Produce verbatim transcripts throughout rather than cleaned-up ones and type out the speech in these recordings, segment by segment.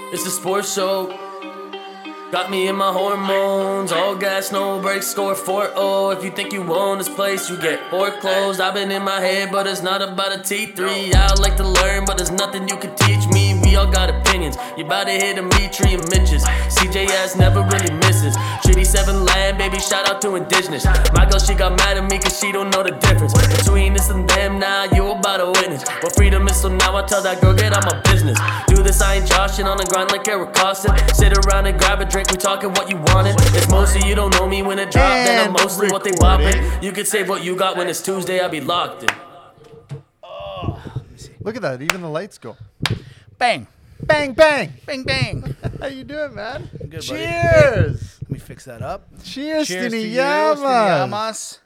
It's a sports show. Got me in my hormones. All gas, no brakes, score four oh. If you think you own this place, you get foreclosed. I've been in my head, but it's not about a T three. I like to learn, but there's nothing you can teach me. We all got opinions. You bout to hit Dimitri and Mitches. C J S never really misses. Treaty seven land, baby, shout out to indigenous. My girl, she got mad at me cause she don't know the difference between this and them. Now you about to witness what freedom is, so now I tell that girl, get on my business. Do this, I ain't joshing on the grind like Eric Costin. Sit around and grab a drink, we talking what you wanted. It's mostly you don't know me when it drop, then I'm mostly what they bopping. You can say what you got when it's Tuesday, I be locked in. Oh, look at that, even the lights go. Bang. Bang, bang. Bang, bang. How you doing, man? Good, Cheers. Let me fix that up. Cheers, Cheers to to you, Yamas.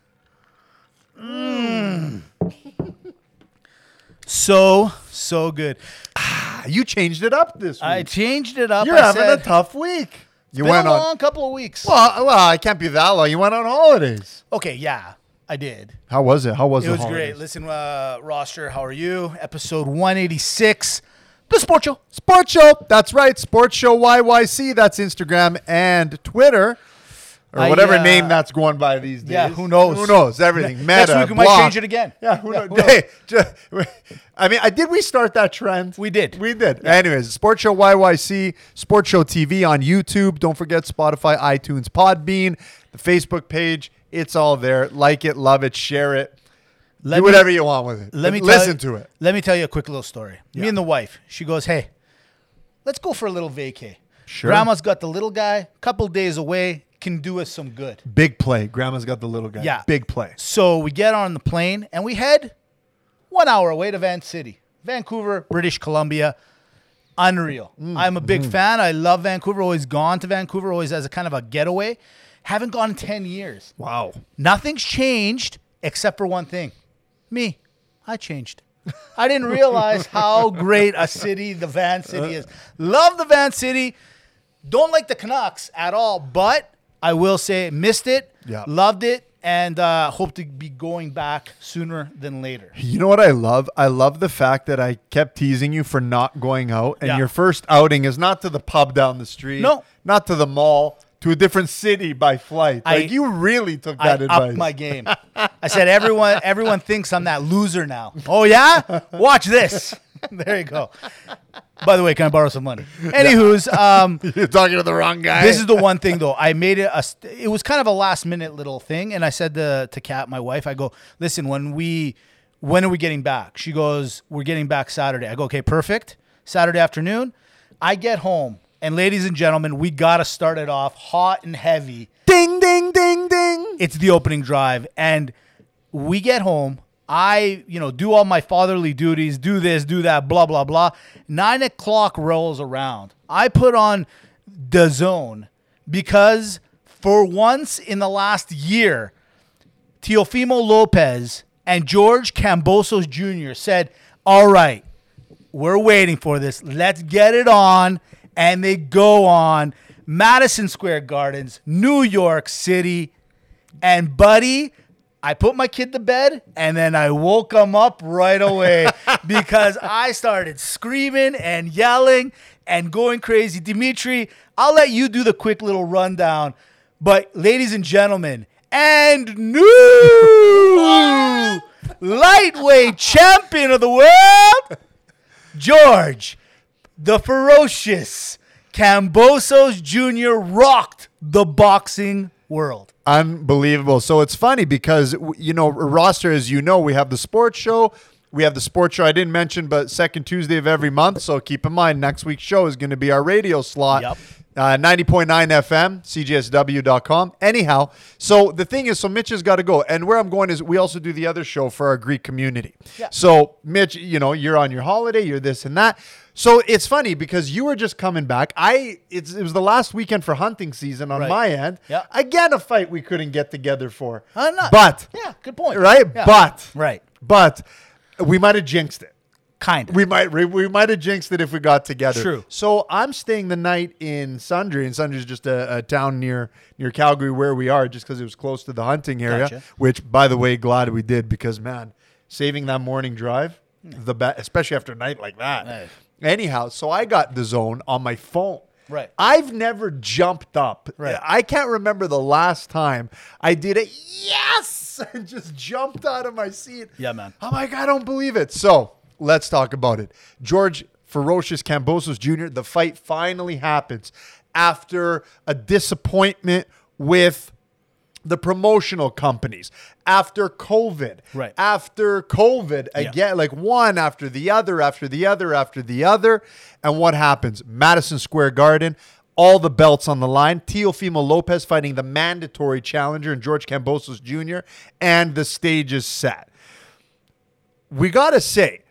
Mmm. So, so good. Ah, you changed it up this week. I changed it up. You're I having said, a tough week. You been went a on. long couple of weeks. Well, well, I can't be that long. You went on holidays. Okay, yeah, I did. How was it? How was It the was holidays? great. Listen, uh, roster, how are you? Episode one eighty-six, The Sport Show. Sports Show. That's right. Sports Show Y Y C. That's Instagram and Twitter. Or I, whatever uh, name that's going by these days. Yeah, who knows? Who knows? Everything. Meta, Next week we might block. change it again. Yeah, who Yeah, knows? who knows? Hey, just- I mean, I did we start that trend? We did. We did. Anyways, Sports Show Y Y C, Sports Show T V on YouTube. Don't forget Spotify, iTunes, Podbean, the Facebook page. It's all there. Like it, love it, share it. Let Do me- whatever you want with it. Let me Listen tell, to it. Let me tell you a quick little story. Yeah. Me and the wife, she goes, hey, let's go for a little vacay. Sure. Grandma's got the little guy, couple days away, can do us some good. Big play. Grandma's got the little guy. Yeah. Big play. So we get on the plane and we head one hour away to Van City, Vancouver, British Columbia. Unreal. Mm. I'm a big Mm-hmm. fan. I love Vancouver. Always gone to Vancouver, always as a kind of a getaway. Haven't gone in ten years. Wow. Nothing's changed except for one thing. Me. I changed. I didn't realize how great a city the Van City is. Love the Van City. Don't like the Canucks at all, but I will say missed it, Yeah. loved it, and uh, hope to be going back sooner than later. You know what I love? I love the fact that I kept teasing you for not going out, and Yeah. your first outing is not to the pub down the street, No. not to the mall, to a different city by flight. I- Like you really took I that advice. upped my game. I said everyone everyone thinks I'm that loser now. Oh yeah? Watch this. There you go. By the way, can I borrow some money? Anywho's, um, You're talking to the wrong guy. this is the one thing though. I made it a. st- It was kind of a last minute little thing, and I said to to Kat, my wife, I go, listen, when we, when are we getting back? She goes, we're getting back Saturday. I go, okay, perfect. Saturday afternoon. I get home, and ladies and gentlemen, we gotta start it off hot and heavy. ding, ding, ding, ding. It's the opening drive, and we get home. I, you know, do all my fatherly duties, do this, do that, blah, blah, blah. Nine o'clock rolls around. I put on D A Z N because for once in the last year, Teofimo Lopez and George Cambosos Junior said, all right, we're waiting for this. Let's get it on. And they go on Madison Square Gardens, New York City. And buddy, I put my kid to bed and then I woke him up right away because I started screaming and yelling and going crazy. Dimitri, I'll let you do the quick little rundown. But ladies and gentlemen, and new lightweight champion of the world, George, the ferocious Cambosos Junior rocked the boxing world. Unbelievable. So it's funny because, you know, roster, as you know, we have the sports show. We have the sports show I didn't mention, but second Tuesday of every month. So keep in mind, next week's show is going to be our radio slot. Yep. Uh, ninety point nine F M, C J S W dot com. Anyhow, so the thing is, so Mitch has got to go. And where I'm going is we also do the other show for our Greek community. Yeah. So, Mitch, you know, you're on your holiday, you're this and that. So it's funny because you were just coming back. I it's, It was the last weekend for hunting season on Right. my end. Yeah. Again, a fight we couldn't get together for. Uh, not- But, yeah, good point. right? Yeah. But, Right. but we might have jinxed it. Kind of. We might we, we might have jinxed it if we got together. True. So I'm staying the night in Sundre, and Sundre is just a, a town near near Calgary where we are, just because it was close to the hunting area. Gotcha. Which, by the way, glad we did because man, saving that morning drive, the ba- especially after a night like that, Nice. Anyhow, so I got the zone on my phone. Right. I've never jumped up. Right. I can't remember the last time I did it. Yes! And just jumped out of my seat. Yeah, man. I'm like, I don't believe it. So let's talk about it. George Ferocious Kambosos Junior, the fight finally happens after a disappointment with the promotional companies, after COVID, right? After COVID again, yeah. like one after the other, after the other, after the other. And what happens? Madison Square Garden, all the belts on the line. Teofimo Lopez fighting the mandatory challenger in George Kambosos Junior And the stage is set. We got to say,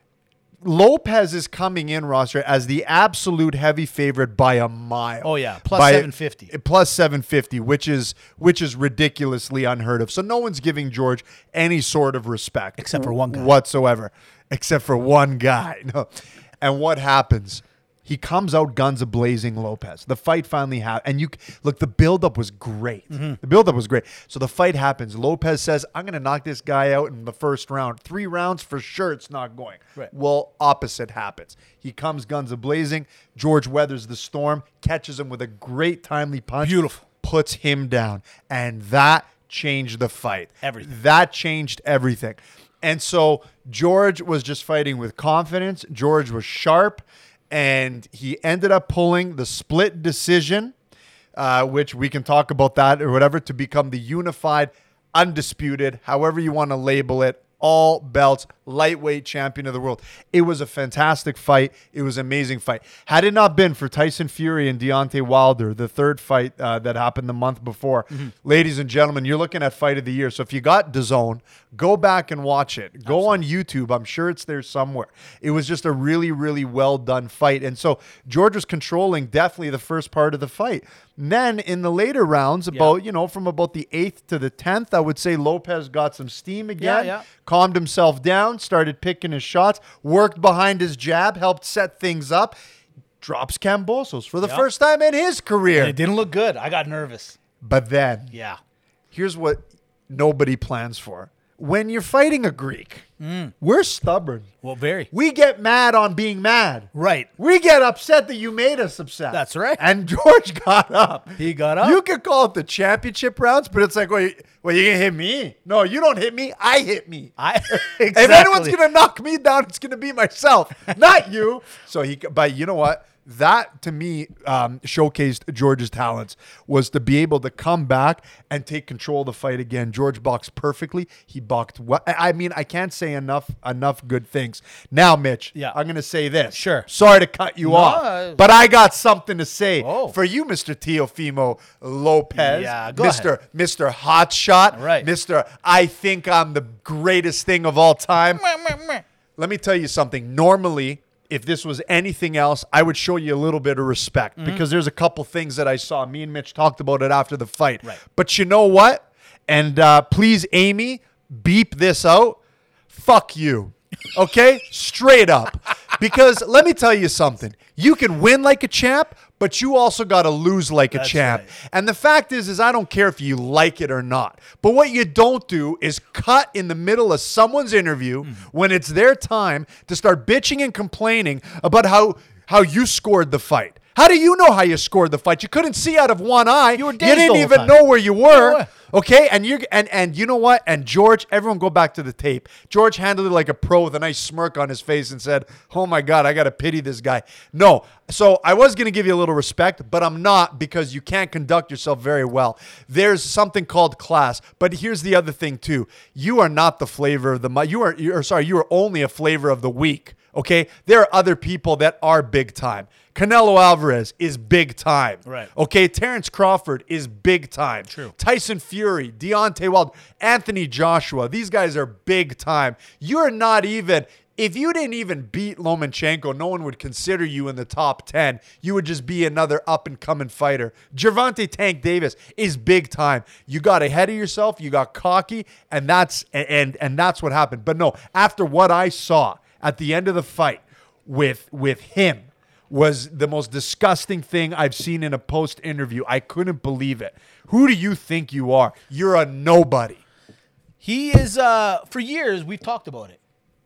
Lopez is coming in, roster, as the absolute heavy favorite by a mile. Oh yeah, plus by, seven fifty. Plus seven fifty, which is which is ridiculously unheard of. So no one's giving George any sort of respect, except for one guy whatsoever, except for one guy. No. And what happens? He comes out guns a-blazing Lopez. The fight finally happened. And you look, the buildup was great. Mm-hmm. The buildup was great. So the fight happens. Lopez says, I'm going to knock this guy out in the first round. Three rounds for sure it's not going. Right. Well, opposite happens. He comes guns a-blazing. George weathers the storm, catches him with a great timely punch. Beautiful. Puts him down. And that changed the fight. Everything. That changed everything. And so George was just fighting with confidence. George was sharp. And he ended up pulling the split decision, uh, which we can talk about that or whatever, to become the unified, undisputed, however you want to label it, all belts, lightweight champion of the world. It was a fantastic fight. It was an amazing fight. Had it not been for Tyson Fury and Deontay Wilder, the third fight uh, that happened the month before, mm-hmm. ladies and gentlemen, you're looking at fight of the year. So if you got DAZN, go back and watch it. Go Absolutely. On YouTube. I'm sure it's there somewhere. It was just a really, really well done fight. And so George was controlling definitely the first part of the fight. And then in the later rounds, about, yeah. you know, from about the eighth to the tenth, I would say Lopez got some steam again, yeah, yeah. calmed himself down, started picking his shots, worked behind his jab, helped set things up, drops Kambosos for the yep. first time in his career. And it didn't look good. I got nervous. But then, yeah, here's what nobody plans for. When you're fighting a Greek, mm. we're stubborn. Well, very. We get mad on being mad. Right. We get upset that you made us upset. That's right. And George got up. He got up. You could call it the championship rounds, but it's like, well, you, well, you gonna hit me? No, you don't hit me. I hit me. I exactly. If anyone's gonna knock me down, it's gonna be myself, not you. So he. But you know what? That, to me, um, showcased George's talents, was to be able to come back and take control of the fight again. George boxed perfectly. He boxed well. I mean, I can't say enough enough good things. Now, Mitch, yeah. I'm going to say this. Sure. Sorry to cut you no, off, I... but I got something to say oh. for you, Mister Teofimo Lopez. Yeah, go Mister ahead. Mister Hotshot. Right. Mister I think I'm the greatest thing of all time. Let me tell you something. Normally, if this was anything else, I would show you a little bit of respect mm-hmm. because there's a couple things that I saw. Me and Mitch talked about it after the fight. Right. But you know what? And uh, please, Amy, beep this out. Fuck you. Okay? Straight up. Because let me tell you something. You can win like a champ, but you also got to lose like That's a champ. Right. And the fact is, is I don't care if you like it or not. But what you don't do is cut in the middle of someone's interview mm. when it's their time to start bitching and complaining about how, how you scored the fight. How do you know how you scored the fight? You couldn't see out of one eye. You were You didn't even time. know where you were. Yeah. Okay, and you and and you know what? And George, everyone go back to the tape. George handled it like a pro with a nice smirk on his face and said, "Oh my God, I got to pity this guy." No, so I was going to give you a little respect, but I'm not because you can't conduct yourself very well. There's something called class, but here's the other thing too. You are not the flavor of the month. You are, you're sorry, you are only a flavor of the week. Okay, there are other people that are big time. Canelo Alvarez is big time. Right. Okay, Terrence Crawford is big time. True. Tyson Fury, Deontay Wilder, Anthony Joshua. These guys are big time. You're not even, if you didn't even beat Lomachenko, no one would consider you in the top ten. You would just be another up-and-coming fighter. Gervonta Tank Davis is big time. You got ahead of yourself, you got cocky, and that's and and that's what happened. But no, after what I saw at the end of the fight with with him, was the most disgusting thing I've seen in a post interview. I couldn't believe it. Who do you think you are? You're a nobody. He is, uh, for years, we've talked about it.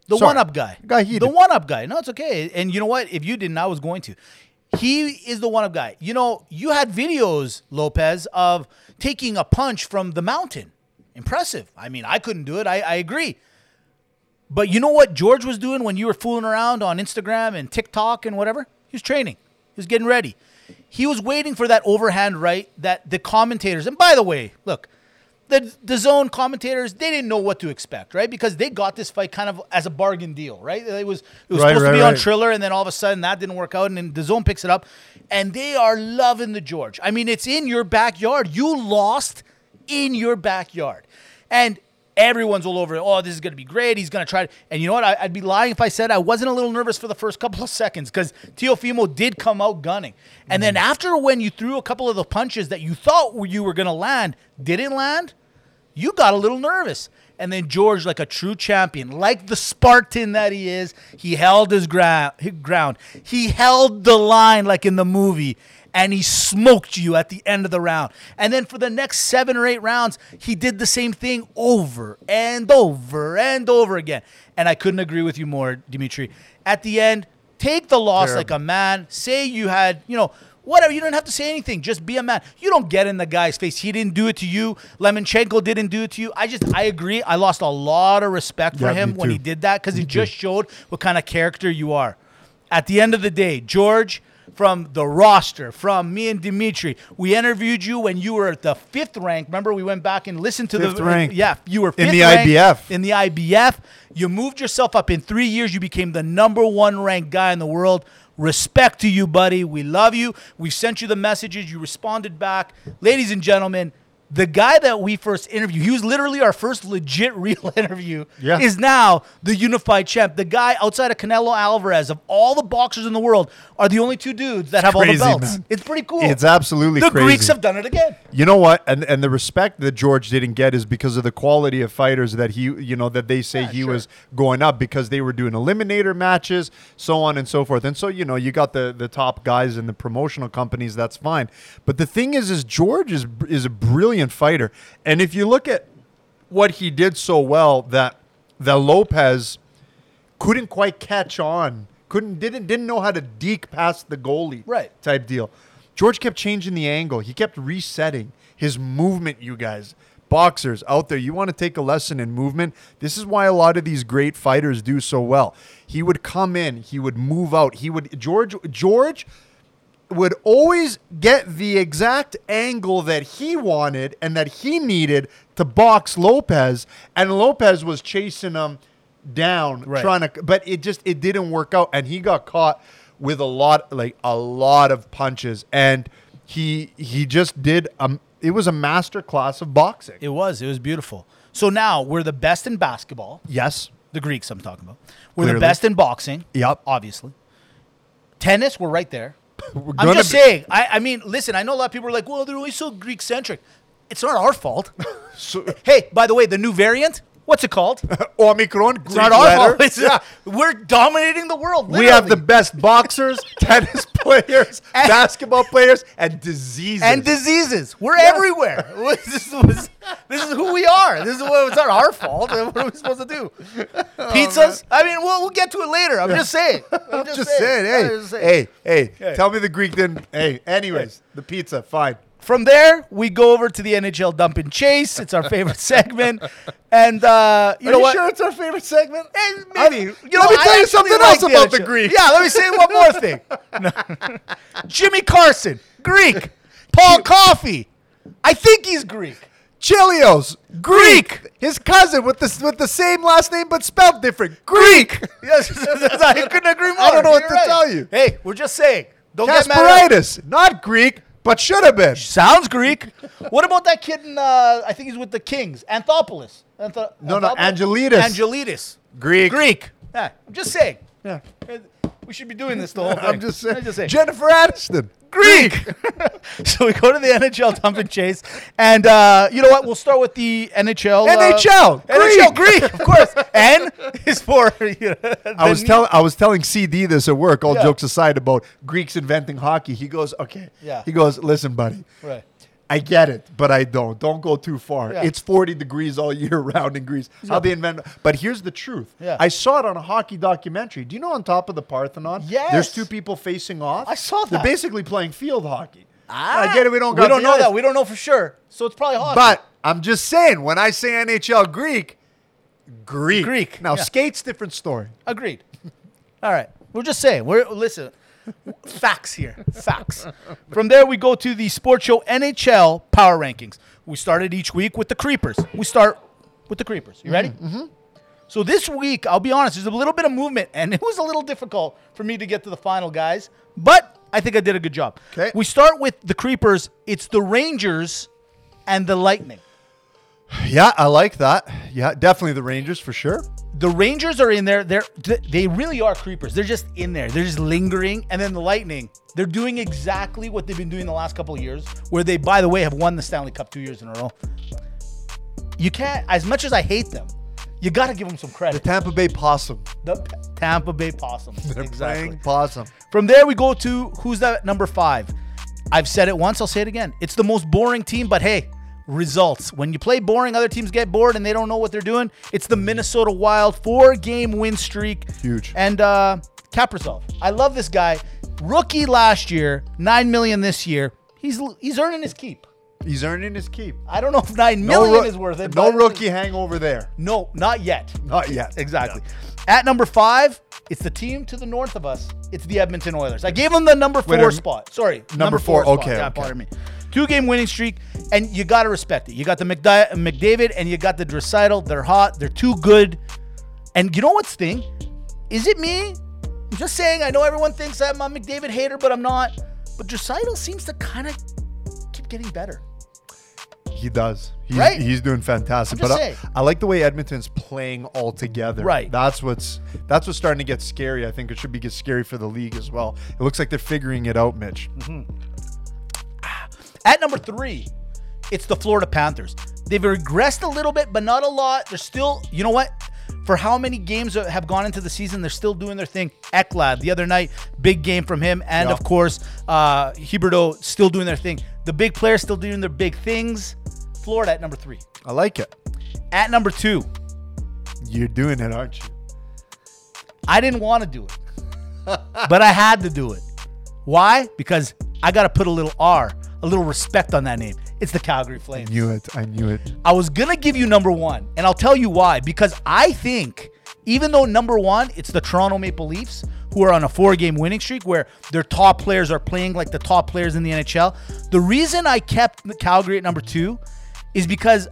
The Sorry. one-up guy. Got heated. The one-up guy. No, it's okay. And you know what? If you didn't, I was going to. He is the one-up guy. You know, you had videos, Lopez, of taking a punch from the mountain. Impressive. I mean, I couldn't do it. I, I agree. But you know what George was doing when you were fooling around on Instagram and TikTok and whatever? He was training. He was getting ready. He was waiting for that overhand right that the commentators, and by the way, look, the the zone commentators, they didn't know what to expect, right? Because they got this fight kind of as a bargain deal, right? It was it was Right, supposed right, to be on right. Triller, and then all of a sudden that didn't work out, and then the zone picks it up, and they are loving the George. I mean, it's in your backyard. You lost in your backyard. And everyone's all over it. Oh, this is going to be great. He's going to try it. And you know what? I, I'd be lying if I said I wasn't a little nervous for the first couple of seconds because Teofimo did come out gunning. And then after when you threw a couple of the punches that you thought you were going to land, didn't land, you got a little nervous. And then George, like a true champion, like the Spartan that he is, he held his gra- his ground. He held the line like in the movie. And he smoked you at the end of the round. And then for the next seven or eight rounds, he did the same thing over and over and over again. And I couldn't agree with you more, Dimitri. At the end, take the loss Terrible. like a man. Say you had, you know, whatever. You don't have to say anything. Just be a man. You don't get in the guy's face. He didn't do it to you. Lemonchenko didn't do it to you. I just, I agree. I lost a lot of respect for Yeah, him me when too. he did that because it just showed what kind of character you are. At the end of the day, George, from the roster, from me and Dimitri, we interviewed you when you were at the fifth rank. Remember, we went back and listened to Fifth the rank. Yeah, you were fifth In the rank I B F. In the I B F, you moved yourself up in three years. You became the number one ranked guy in the world. Respect to you, buddy. We love you. We sent you the messages. You responded back, ladies and gentlemen. The guy that we first interviewed, he was literally our first legit real interview, Yeah. is now the unified champ. The guy outside of Canelo Alvarez, of all the boxers in the world, are the only two dudes that have crazy, all the belts. man. It's pretty cool. It's absolutely the crazy. Greeks have done it again. You know what? And and the respect that George didn't get is because of the quality of fighters that he, you know, that they say Yeah, he sure. was going up because they were doing eliminator matches, so on and so forth. And so, you know, you got the the top guys in the promotional companies, that's fine. But the thing is, is George is is a brilliant fighter. And if you look at what he did so well that that Lopez couldn't quite catch on, couldn't didn't didn't know how to deke past the goalie, Right. type deal. George kept changing the angle. He kept resetting his movement, you guys. Boxers out there, you want to take a lesson in movement. This is why a lot of these great fighters do so well. He would come in, he would move out. He would George George would always get the exact angle that he wanted and that he needed to box Lopez, and Lopez was chasing him down, Right. trying to, but it just it didn't work out, and he got caught with a lot, like a lot of punches, and he he just did. Um, it was a master class of boxing. It was. It was beautiful. So now we're the best in basketball. Yes. The Greeks I'm talking about. We're Clearly. the best in boxing. Yep. Obviously. Tennis, we're right there. We're I'm gonna just be- saying. I, I mean, listen, I know a lot of people are like, well, they're always so Greek-centric. It's not our fault. So, Hey, by the way, the new variant, what's it called? Omicron. It's not our fault. It's, uh, we're dominating the world. We have the literally. best boxers, tennis players, And- basketball players, and diseases. and diseases. We're everywhere. this, is, this is who we are. This is what it's not our fault. What are we supposed to do? Pizzas? I mean, we'll, we'll get to it later. I'm just saying. I'm just, just saying, hey, I'm just saying. hey, hey, Hey. tell me the Greek didn't. Hey, anyways, the pizza, fine. From there, we go over to the N H L Dump and Chase. It's our favorite segment. And uh, you Are know you what? sure it's our favorite segment? Eh, maybe. I- you know, let me I tell you actually something like else about the N H L. Greeks. Yeah, let me say one more thing. No. Jimmy Carson, Greek. Paul Coffey, I think he's Greek. Chilios, Greek. Greek. His cousin with the with the same last name but spelled different. Greek. Yes, I couldn't agree more. I don't know what You're to right. tell you. Hey, we're just saying. Don't get mad at us. Kasperitis, not Greek, but should have been. Sounds Greek. What about that kid in, uh, I think he's with the Kings, Anthopoulos. Antho- No, no, Anthopoulos? Angelides. Angelides. Greek. Greek. Yeah, I'm just saying. Yeah. We should be doing this the whole thing. I'm just saying. I'm just saying. Jennifer Aniston. Greek. So we go to the N H L Dump and Chase, and uh, you know what? We'll start with the N H L. uh, N H L. N H L Greek, of course. N is for. You know, I was the- telling I was telling C D this at work. All Yeah. jokes aside about Greeks inventing hockey. He goes, okay. Yeah. He goes, listen, buddy. Right. I get it, but I don't. Don't go too far. Yeah. It's forty degrees all year round in Greece. How they invent. But here's the truth. Yeah. I saw it on a hockey documentary. Do you know on top of the Parthenon? Yes. There's two people facing off. I saw They're that. basically playing field hockey. Ah, I get it. We don't. We got don't the know ice. that. We don't know for sure. So it's probably hockey. But I'm just saying, when I say N H L Greek, Greek. Greek, Now yeah. skates different story. Agreed. All right. We're just saying. We're listen. Facts here. Facts. From there, we go to the sports show N H L Power Rankings. We started each week with the Creepers. We start with the Creepers. You ready? Mm-hmm. So this week, I'll be honest, there's a little bit of movement, and it was a little difficult for me to get to the final, guys. But I think I did a good job. Okay. We start with the Creepers. It's the Rangers and the Lightning. Yeah, I like that. Yeah, definitely the Rangers for sure. The Rangers are in there. They're they really are creepers. They're just in there. They're just lingering. And then the Lightning, they're doing exactly what they've been doing the last couple of years, where they, by the way, have won the Stanley Cup two years in a row. You can't, as much as I hate them, you got to give them some The credit. Tampa Bay Possum. The P- Tampa Bay Possum. They're Exactly. playing Possum. From there, we go to who's that number five. I've said it once. I'll say it again. It's the most boring team, but hey, results. When you play boring, other teams get bored and they don't know what they're doing. It's the Minnesota Wild four-game win streak. Huge. And uh, Kaprizov. I love this guy. Rookie last year, nine million dollars this year. He's he's earning his keep. He's earning his keep. I don't know if nine No, million roo- is worth it. no but- rookie hangover there. No, not yet. Not yet. Exactly. At number five, it's the team to the north of us. It's the Edmonton Oilers. I gave them the number four Wait, are- spot. Sorry, Number four, spot. okay, Yeah, okay. pardon me. Two-game winning streak, and you got to respect it. You got the McDi- McDavid and you got the Draisaitl. They're hot. They're too good. And you know what's thing? Is it me? I'm just saying. I know everyone thinks I'm a McDavid hater, but I'm not. But Draisaitl seems to kind of keep getting better. He does. He's, Right? he's doing fantastic. I'm But just I, saying. I like the way Edmonton's playing all together. Right. That's what's that's what's starting to get scary. I think it should be get scary for the league as well. It looks like they're figuring it out, Mitch. At number three, it's the Florida Panthers. They've regressed a little bit, but not a lot. They're still, you know what? For how many games have gone into the season, they're still doing their thing. Ekblad, the other night, big game from him. And, Yep. of course, uh, Huberdeau still doing their thing. The big players still doing their big things. Florida at number three. I like it. At number two, You're doing it, aren't you? I didn't want to do it, but I had to do it. Why? Because I got to put a little R, a little respect on that name. It's the Calgary Flames. I knew it. I knew it. I was going to give you number one, and I'll tell you why. Because I think, even though number one, it's the Toronto Maple Leafs, who are on a four-game winning streak where their top players are playing like the top players in the N H L. The reason I kept Calgary at number two is because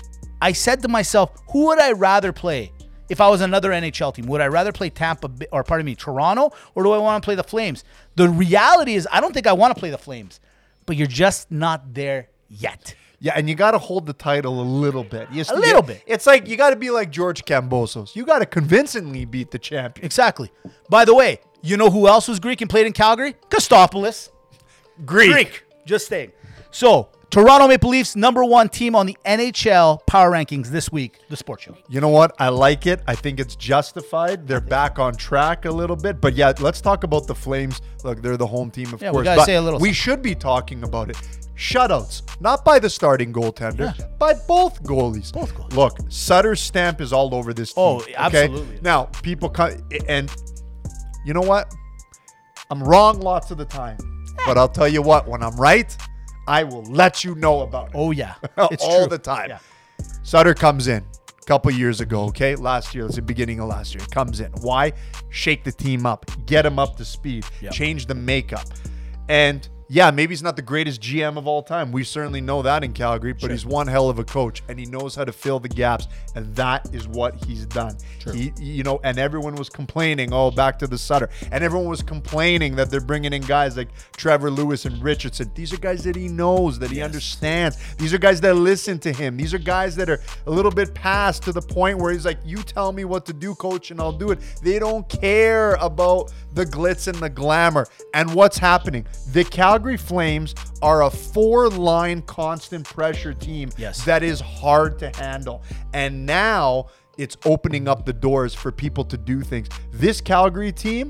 I said to myself, who would I rather play if I was another N H L team? Would I rather play Tampa Bay, or pardon me, Toronto, or do I want to play the Flames? The reality is I don't think I want to play the Flames, but you're just not there yet. Yeah, and you got to hold the title a little bit. You A little bit. It's like you got to be like George Kambosos. You got to convincingly beat the champion. Exactly. By the way, you know who else was Greek and played in Calgary? Kostopoulos. Greek. Greek. Just saying. So, Toronto Maple Leafs, number one team on the N H L Power Rankings this week, the Sports Show. You know what? I like it. I think it's justified. They're back on track a little bit. But yeah, let's talk about the Flames. Look, they're the home team, of Yeah, we course. gotta but say a little we something. should be talking about it. Shutouts, not by the starting goaltender, Yeah. by both goalies. Both goalies. Look, Sutter's stamp is all over this team. Oh, okay? absolutely. Now, people come, and you know what? I'm wrong lots of the time. But I'll tell you what, when I'm right, I will let you know about it. Oh, yeah. It's all true. the time. Yeah. Sutter comes in a couple years ago, okay? Last year, it's the beginning of last year. Comes in. Why? Shake the team up. Get them up to speed. Yep. Change the makeup. And yeah, maybe he's not the greatest G M of all time. We certainly know that in Calgary, but Sure. he's one hell of a coach, and he knows how to fill the gaps, and that is what he's done. True. He, you know, and everyone was complaining, oh, back to the Sutter, and everyone was complaining that they're bringing in guys like Trevor Lewis and Richardson. These are guys that he knows, that he Yes. understands. These are guys that listen to him. These are guys that are a little bit past to the point where he's like, you tell me what to do, coach, and I'll do it. They don't care about the glitz and the glamour. And what's happening? The Calgary Flames are a four-line constant pressure team Yes. that is hard to handle. And now it's opening up the doors for people to do things. This Calgary team,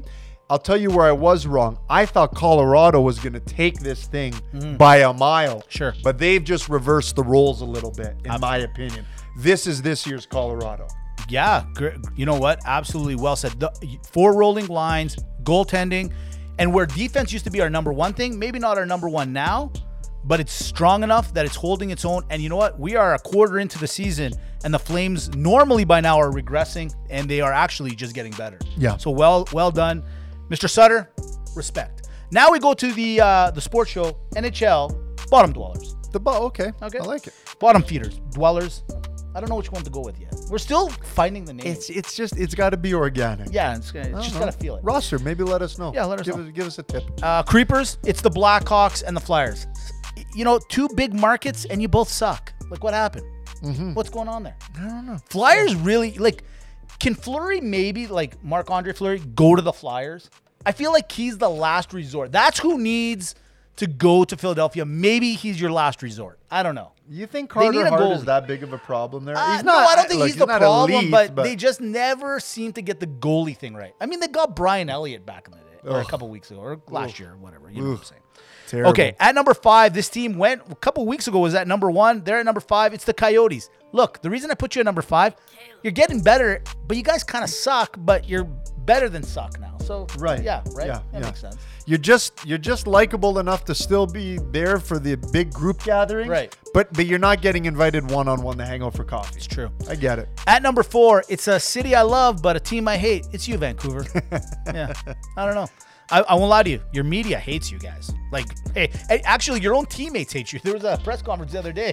I'll tell you where I was wrong. I thought Colorado was going to take this thing mm-hmm. by a mile. Sure. But they've just reversed the roles a little bit, in Absolutely. my opinion. This is this year's Colorado. Yeah. You know what? Absolutely well said. The four rolling lines, goaltending, and where defense used to be our number one thing, maybe not our number one now, but it's strong enough that it's holding its own. And you know what? We are a quarter into the season, and the Flames normally by now are regressing, and they are actually just getting better. Yeah. So well, well done, Mister Sutter. Respect. Now we go to the uh, the sports show, N H L bottom dwellers. The bo- okay. Okay. I like it. Bottom feeders, dwellers. I don't know which one to go with yet. We're still finding the name. It's it's just it's got to be organic. Yeah, it's, it's just gotta feel it. Roster, maybe let us know. Yeah, let us give know. Us, give us a tip. Uh, creepers. It's the Blackhawks and the Flyers. You know, two big markets, and you both suck. Like, what happened? Mm-hmm. What's going on there? I don't know. Flyers really like. Can Fleury maybe like Marc-Andre Fleury go to the Flyers? I feel like he's the last resort. That's who needs to go to Philadelphia. Maybe he's your last resort. I don't know. You think Carter need a Hart goalie. is that big of a problem there? Uh, he's no, not. I don't think like, he's the not problem, elite, but, but they just never seem to get the goalie thing right. I mean, they got Brian Elliott back in the day, or Ugh. a couple weeks ago, or last Ugh. year, or whatever. You know Ugh. what I'm saying. Terrible. Okay, at number five, this team went a couple weeks ago was at number one. They're at number five. It's the Coyotes. Look, the reason I put you at number five, you're getting better, but you guys kind of suck, but you're better than suck now. So Right. yeah, right. Yeah, that yeah. makes sense. You're just you're just likable enough to still be there for the big group gathering, Right. But but you're not getting invited one on one to hang out for coffee. It's true. I get it. At number four, it's a city I love, but a team I hate. It's you, Vancouver. Yeah, I don't know. I, I won't lie to you. Your media hates you guys. Like, hey, hey, actually, your own teammates hate you. There was a press conference the other day.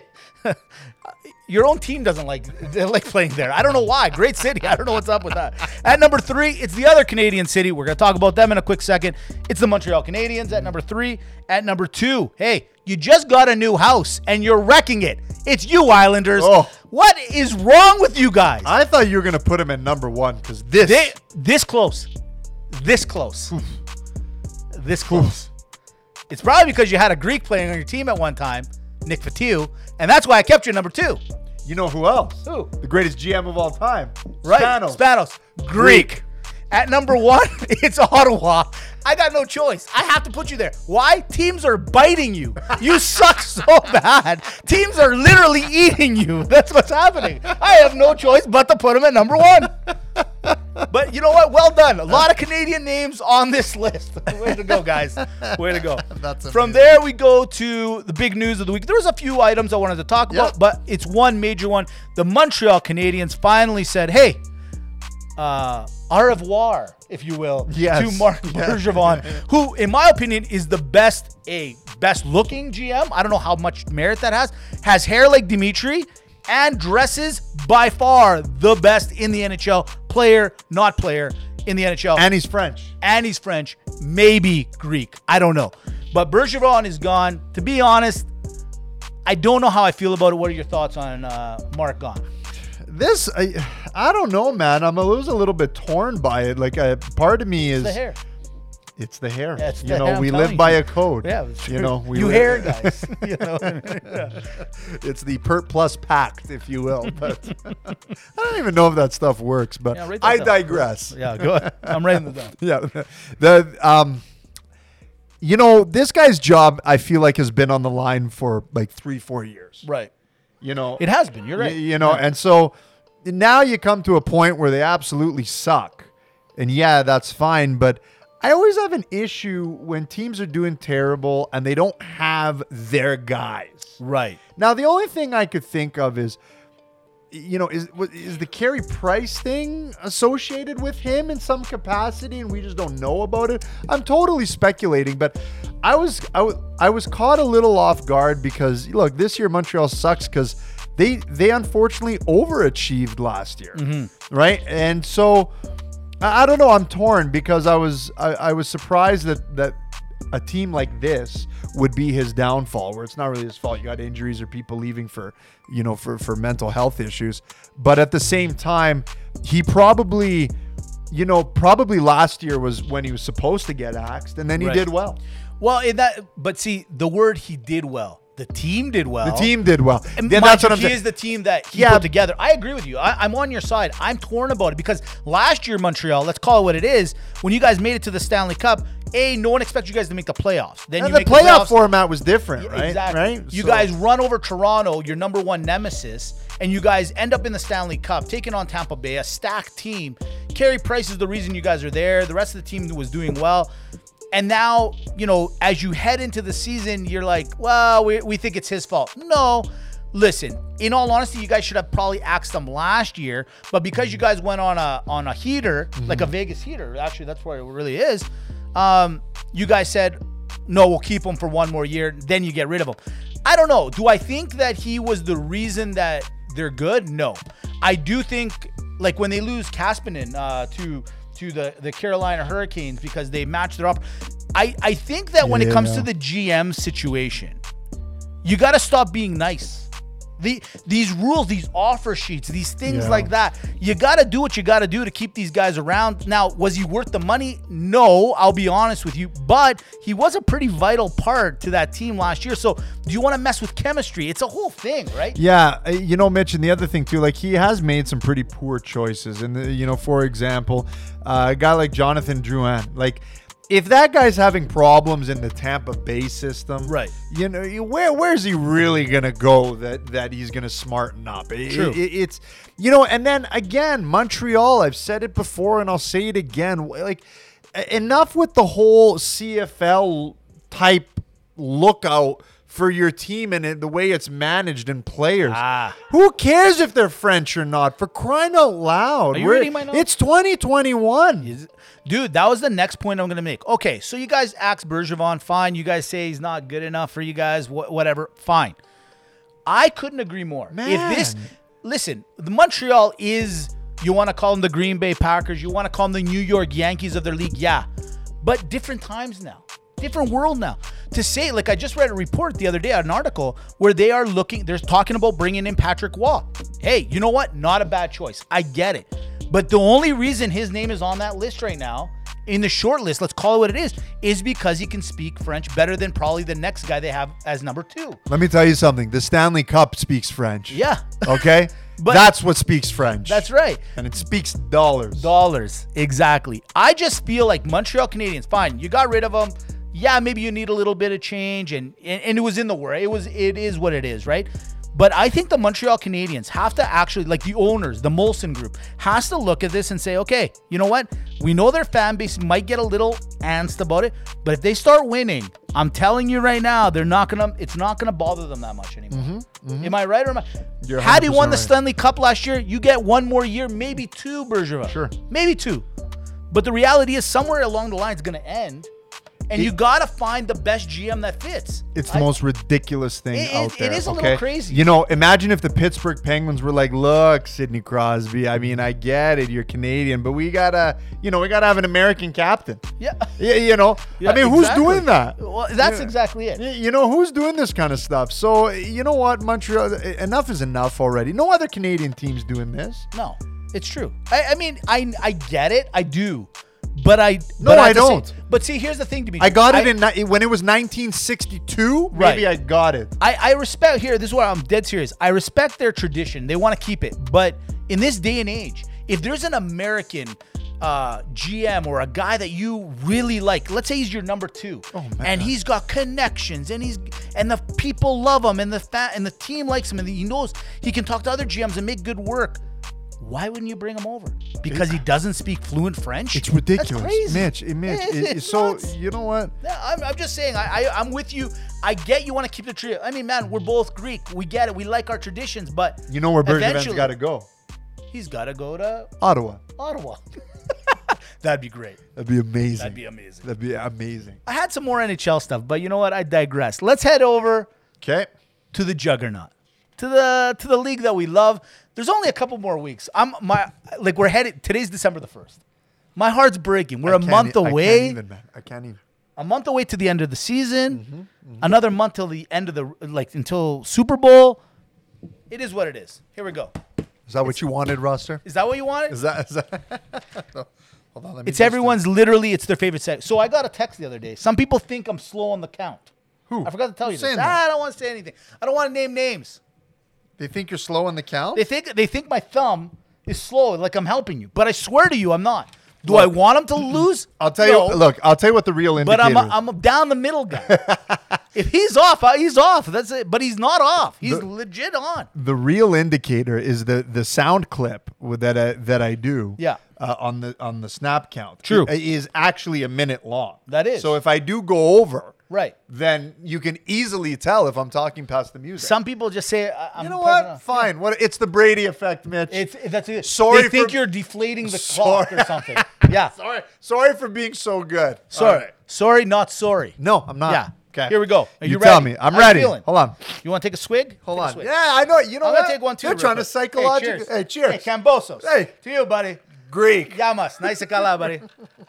Your own team doesn't like they like playing there. I don't know why. Great city. I don't know what's up with that. At number three, it's the other Canadian city. We're going to talk about them in a quick second. It's the Montreal Canadiens at number three. At number two, hey, you just got a new house and you're wrecking it. It's you, Islanders. Oh. What is wrong with you guys? I thought you were gonna put him at number one because this They, this close. This close. This close. It's probably because you had a Greek playing on your team at one time, Nick Fatiu, and that's why I kept you at number two. You know who else? Who? The greatest G M of all time. Right. Spanos. Spanos. Greek. At number one, it's Ottawa. I got no choice. I have to put you there. Why? Teams are biting you. You suck so bad. Teams are literally eating you. That's what's happening. I have no choice but to put them at number one. But you know what? Well done. A lot of Canadian names on this list. Way to go, guys. Way to go. That's From amazing. there, we go to the big news of the week. There was a few items I wanted to talk Yep. about, but it's one major one. The Montreal Canadiens finally said, hey, uh, au revoir, if you will, Yes. to Marc Yeah. Bergevin, who, in my opinion, is the best, a best looking G M. I don't know how much merit that has. Has hair like Dimitri and dresses by far the best in the N H L. Player, not player, in the N H L. And he's French. And he's French, maybe Greek. I don't know. But Bergevin is gone. To be honest, I don't know how I feel about it. What are your thoughts on uh, Mark gone? This, I, I don't know, man. I'm a, was a little bit torn by it. Like, a part of me is The hair. It's the hair. Yeah, it's you the know, hair, I'm we telling live by you. a code. Yeah, it's you true. know, we you live- hair guys. You know, yeah. It's the Pert Plus Pact, if you will. But I don't even know if that stuff works. But Yeah, write that I down. digress. Yeah, go ahead. I'm writing this down. Yeah, the um, you know, this guy's job I feel like has been on the line for like three, four years. Right. You know, It has been. You're right. Y- You know, and so now you come to a point where they absolutely suck. And yeah, that's fine. But I always have an issue when teams are doing terrible and they don't have their guys. Right. Now, the only thing I could think of is, you know, is was- is the Carey Price thing associated with him in some capacity, and we just don't know about it. I'm totally speculating, but I was I was I was caught a little off guard because look, this year Montreal sucks because they they unfortunately overachieved last year, right? And so I, I don't know. I'm torn because I was I, I was surprised that that a team like this would be his downfall, where it's not really his fault. You got injuries or people leaving for, you know, for, for mental health issues. But at the same time, he probably, you know, probably last year was when he was supposed to get axed, and then he Right. did well. Well, in that, but see, the word he did well The team did well. The team did well. And Yeah, mind that's you, what I'm he saying. is the team that he Yeah. put together. I agree with you. I, I'm on your side. I'm torn about it because last year, Montreal, let's call it what it is, when you guys made it to the Stanley Cup, A, no one expects you guys to make the playoffs. Then And you the make playoff the playoffs. format was different, right? Exactly. Right? You So- guys run over Toronto, your number one nemesis, and you guys end up in the Stanley Cup, taking on Tampa Bay, a stacked team. Carey Price is the reason you guys are there. The rest of the team was doing well. And now, you know, as you head into the season, you're like, well, we, we think it's his fault. No. Listen, in all honesty, you guys should have probably axed them last year, but because you guys went on a on a heater, Mm-hmm. like a Vegas heater, actually that's what it really is. Um, you guys said, no, we'll keep him for one more year, then you get rid of him. I don't know. Do I think that he was the reason that they're good? No. I do think, like when they lose Kapanen uh, to to the, the Carolina Hurricanes because they matched their offer, I, I think that when Yeah, it comes yeah. to the G M situation, you got to stop being nice. The These rules, these offer sheets, these things Yeah. like that, you got to do what you got to do to keep these guys around. Now, was he worth the money? No, I'll be honest with you. But he was a pretty vital part to that team last year. So do you want to mess with chemistry? It's a whole thing, right? Yeah, uh, you know, Mitch, and the other thing too, like he has made some pretty poor choices. And the, you know, for example, uh, a guy like Jonathan Drouin, like if that guy's having problems in the Tampa Bay system, Right. You know, you- where where's he really gonna go that that he's gonna smarten up? It- True. it- it's you know, and then again, Montreal. I've said it before, and I'll say it again. Like e- enough with the whole C F L type lookout for your team and it- the way it's managed and players. Ah. Who cares if they're French or not? For crying out loud. Are you We're- reading my notes? It's twenty twenty-one. Is- Dude, that was the next point I'm going to make. Okay, so you guys axe Bergevin, fine. You guys say he's not good enough for you guys, wh- whatever, fine. I couldn't agree more. Man. If this, listen, the Montreal is, you want to call them the Green Bay Packers, you want to call them the New York Yankees of their league, yeah. But different times now, different world now. To say, like I just read a report the other day, an article where they are looking, they're talking about bringing in Patrick Waugh. Hey, you know what? Not a bad choice. I get it. But the only reason his name is on that list right now, in the short list, let's call it what it is, is because he can speak French better than probably the next guy they have as number two. Let me tell you something. The Stanley Cup speaks French. Yeah. Okay? But- that's what speaks French. That's right. And it speaks dollars. Dollars. Exactly. I just feel like Montreal Canadiens, fine, you got rid of them. Yeah, maybe you need a little bit of change, and, and, and it was in the war. It was it is what it is, right? But I think the Montreal Canadiens have to actually, like the owners, the Molson Group, has to look at this and say, okay, you know what? We know their fan base might get a little angst about it, but if they start winning, I'm telling you right now, they're not gonna. It's not gonna bother them that much anymore. Mm-hmm, mm-hmm. Am I right or am I? You're Had he won the one hundred percent right. Stanley Cup last year, you get one more year, maybe two, Bergevin. Sure. Maybe two. But the reality is, somewhere along the line, it's gonna end. And It- you gotta find the best G M that fits. It's the I- most ridiculous thing It- out it- there. it is a okay? little crazy. You know, imagine if the Pittsburgh Penguins were like, "Look, Sidney Crosby. I mean, I get it. You're Canadian, but we gotta, you know, we gotta have an American captain. Yeah. Yeah, you know. Yeah, I mean, who's exactly. doing that? Well, that's Yeah. exactly it. Y- You know, who's doing this kind of stuff? So, you know what, Montreal, enough is enough already. No other Canadian team's doing this. No, it's true. I, I mean, I I get it. I do. But I No, but I have to say- don't. but see, here's the thing, to be I got it in ni- when it was nineteen sixty-two. Maybe Right. I got it. I, I respect here. This is where I'm dead serious. I respect their tradition. They want to keep it. But in this day and age, if there's an American uh, G M or a guy that you really like, let's say he's your number two, Oh, man. and he's got connections, and he's and the people love him, and the fa- and the team likes him, and he knows he can talk to other G Ms and make good work. Why wouldn't you bring him over? Because he doesn't speak fluent French? It's ridiculous, That's crazy. Mitch. it- Mitch, It's- it- it's so nuts. you know what? Yeah, I'm, I'm just saying. I, I I'm with you. I get you want to keep the trio. I mean, man, we're both Greek. We get it. We like our traditions, but You know where Bergevin's eventually, got to go? He's got to go to Ottawa. Ottawa. That'd be great. That'd be amazing. That'd be amazing. That'd be amazing. I had some more N H L stuff, but you know what? I digress. Let's head over Okay. to the juggernaut, to the to the league that we love. There's only a couple more weeks. I'm my like we're headed. Today's December the first. My heart's breaking. We're I a can't month e- I away. can't even, man. I can't even. A month away to the end of the season. Mm-hmm, mm-hmm. Another month till the end of the like until Super Bowl. It is what it is. Here we go. Is that what you wanted, roster? Is that what you wanted? Is that? Is that Hold on. Let me It's just- everyone's literally, it's their favorite set. So I got a text the other day. Some people think I'm slow on the count. Who? I forgot to tell Who's you this. saying that? Ah, I don't want to say anything. I don't want to name names. They think you're slow on the count? They think they think my thumb is slow, like I'm helping you. But I swear to you, I'm not. Do Look, I want him to lose? I'll tell No. you. Look, I'll tell you what the real But indicator I'm a, is. I'm a down the middle guy. If he's off, uh, he's off. That's it. But he's not off. He's The- legit on. The real indicator is the the sound clip with that I, that I do. Yeah. Uh, on the on the snap count. True. It is actually a minute long. That is. So if I do go over, Right. then you can easily tell if I'm talking past the music. Some people just say, I- I'm you know pressing what? off. Fine. What? It's the Brady effect, Mitch. It's that's it. Sorry They think for- you're deflating the Sorry. clock or something. Yeah. sorry. Sorry for being so good. Sorry. All right. Sorry, not sorry. No, I'm not. Yeah. Okay. Here we go. Are You, you, tell ready? me. I'm How you ready. feeling? Hold on. You want to take a swig? Hold Take a on. swig. Yeah, I know. You know I'm what? gonna take one too. They're real trying to quick. psychologically. Hey, Hey, cheers. Hey, Cambosos. Hey. To you, buddy. Greek. Yamas. Nice to call buddy.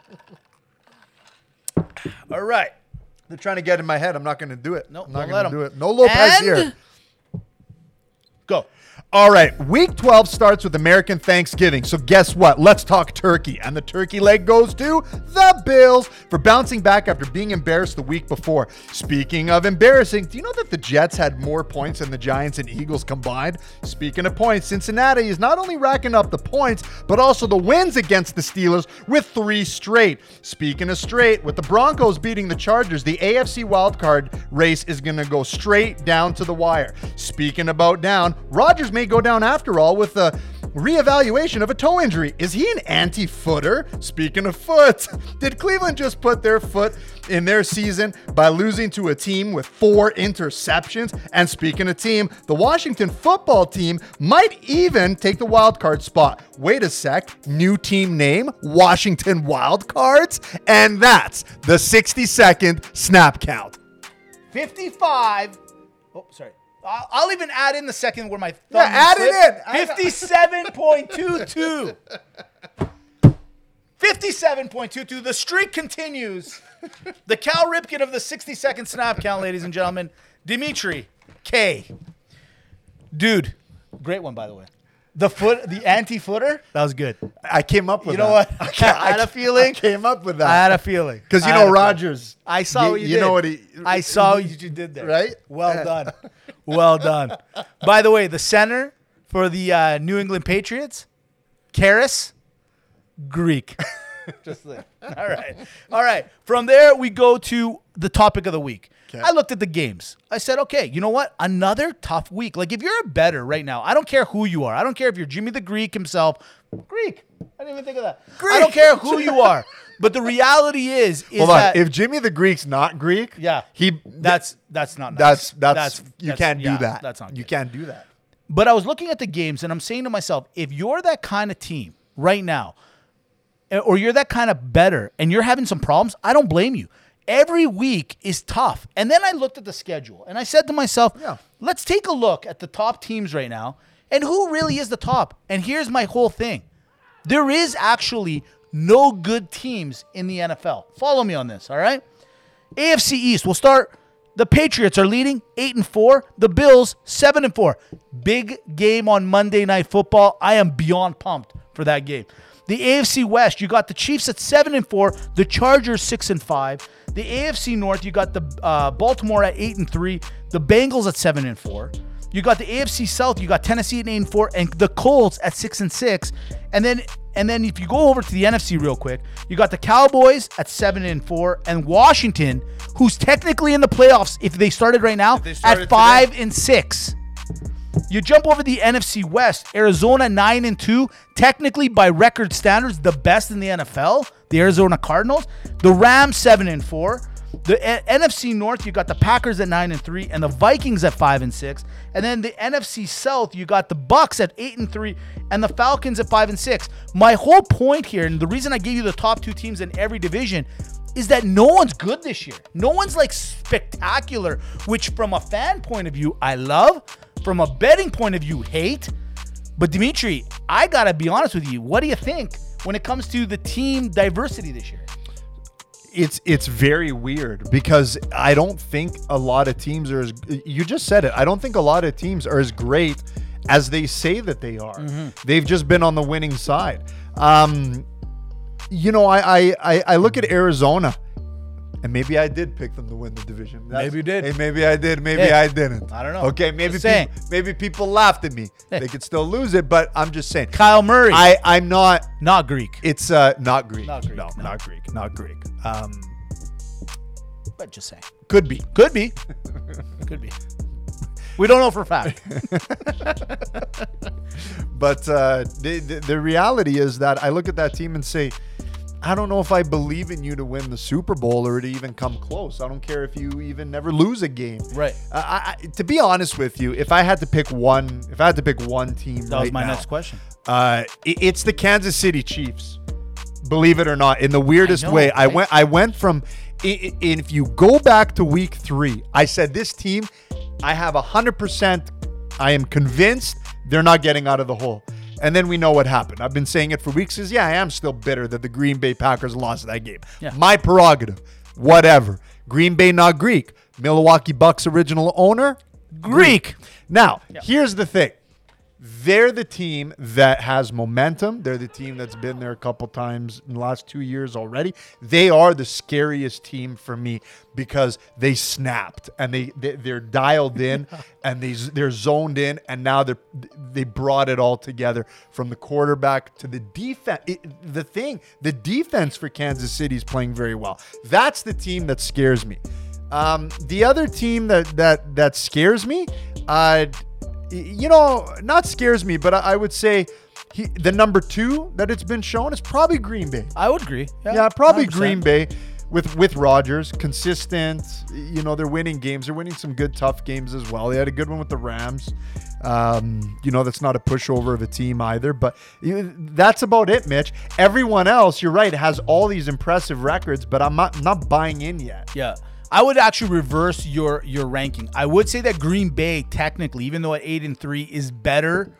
All right. They're trying to get in my head. I'm not going to do it. No, I'm not don't going let to 'em. do it. No Lopez And- here. Go. All right, week twelve starts with American Thanksgiving. So guess what? Let's talk turkey. And the turkey leg goes to the Bills for bouncing back after being embarrassed the week before. Speaking of embarrassing, do you know that the Jets had more points than the Giants and Eagles combined? Speaking of points, Cincinnati is not only racking up the points, but also the wins against the Steelers with three straight. Speaking of straight, with the Broncos beating the Chargers, the A F C wildcard race is going to go straight down to the wire. Speaking about down, Rodgers may go down after all with a reevaluation of a toe injury. Is he an anti-footer? Speaking of foot, did Cleveland just put their foot in their season by losing to a team with four interceptions? And speaking of team, the Washington football team might even take the wild card spot. Wait a sec, new team name, Washington Wildcards? And that's the sixty second snap count. fifty-five. Oh, sorry. I'll, I'll even add in the second where my thumb Yeah, add it slipped. in. fifty-seven point two two. fifty-seven point two two. The streak continues. The Cal Ripken of the sixty second snap count, ladies and gentlemen. Dimitri K. Dude, great one, by the way. The foot, the anti-footer, that was good. I came up with You know that. what? I had a feeling. I came up with that. I had a feeling. Because you I had know a feeling. Rodgers. I saw you, what you, you did. know what he. I saw what you did there. Right? Well Yeah. done. Well done. By the way, the center for the uh, New England Patriots, Karras, Greek. Just there. All right. All right. From there, we go to the topic of the week. Okay. I looked at the games. I said, okay, you know what? Another tough week. Like, if you're a bettor right now, I don't care who you are. I don't care if you're Jimmy the Greek himself. Greek. I didn't even think of that. Greek. I don't care who you are. But the reality is, is Hold on. that If Jimmy the Greek's not Greek, yeah, he that's that's not that's nice. that's, you that's- can't do yeah, that. That's not You good. can't do that. But I was looking at the games and I'm saying to myself, if you're that kind of team right now, or you're that kind of better and you're having some problems, I don't blame you. Every week is tough. And then I looked at the schedule and I said to myself, Yeah. let's take a look at the top teams right now and who really is the top. And here's my whole thing. There is actually no good teams in the N F L. Follow me on this, all right? A F C East, we'll start. The Patriots are leading eight and four. The Bills seven and four. Big game on Monday Night Football. I am beyond pumped for that game. The A F C West, you got the Chiefs at seven and four. The Chargers six and five. The A F C North, you got the uh, Baltimore at eight and three. The Bengals at seven and four. You got the A F C South. You got Tennessee at eight and four, and the Colts at six and six. And then, and then if you go over to the N F C real quick, you got the Cowboys at seven and four, and Washington, who's technically in the playoffs if they started right now, they started at five and six. You jump over the N F C West, Arizona nine and two, technically by record standards the best in the N F L. The Arizona Cardinals, the Rams seven and four. The A- N F C North, you got the Packers at nine and three, and the Vikings at five and six. And then the N F C South, you got the Bucks at eight and three, and the Falcons at five and six. My whole point here, and the reason I gave you the top two teams in every division, is that no one's good this year. No one's like spectacular, which from a fan point of view, I love. From a betting point of view, hate. But Dimitri, I gotta be honest with you. What do you think when it comes to the team diversity this year? It's it's very weird because I don't think a lot of teams are as, you just said it. I don't think a lot of teams are as great as they say that they are. Mm-hmm. They've just been on the winning side. Um, you know, I, I I I look at Arizona. And maybe I did pick them to win the division. That's, Maybe you did. Hey, maybe I did. Maybe Hey, I didn't. I don't know. Okay, maybe Just saying. people, maybe people laughed at me. Hey. They could still lose it, but I'm just saying. Kyle Murray, I, I'm not. not Greek, It's uh not Greek. Not Greek, No, no. not Greek. Not Greek. Um, but just saying. could be. Could be. Could be. We don't know for a fact. But uh, the, the the reality is that I look at that team and say, I don't know if I believe in you to win the Super Bowl or to even come close. I don't care if you even never lose a game. Right. Uh, I, I, to be honest with you, if I had to pick one, if I had to pick one team, That right was my now, next question. Uh, it, it's the Kansas City Chiefs. Believe it or not, in the weirdest I know, way, I right? went. I went from. I, I- if you go back to week three, I said this team, I have a hundred percent. I am convinced they're not getting out of the hole. And then we know what happened. I've been saying it for weeks. Is yeah, I am still bitter that the Green Bay Packers lost that game. Yeah. My prerogative. Whatever. Green Bay not Greek. Milwaukee Bucks original owner. Greek. Now, here's the thing. They're the team that has momentum. They're the team that's been there a couple times in the last two years already. They are the scariest team for me because they snapped and they, they they're dialed in and they they're zoned in, and now they're they brought it all together from the quarterback to the defense. It, the thing, the defense for Kansas City is playing very well. That's the team that scares me. Um, the other team that that that scares me, uh, you know, not scares me, but I, I would say he, the number two that it's been shown is probably Green Bay. I would agree. Yeah, probably one hundred percent. Green Bay with with Rodgers, consistent. You know, they're winning games. They're winning some good, tough games as well. They had a good one with the Rams. Um, you know, that's not a pushover of a team either. But you, that's about it, Mitch. Everyone else, you're right, has all these impressive records, but I'm not not buying in yet. Yeah. I would actually reverse your your ranking. I would say that Green Bay, technically, even though at eight and three, is better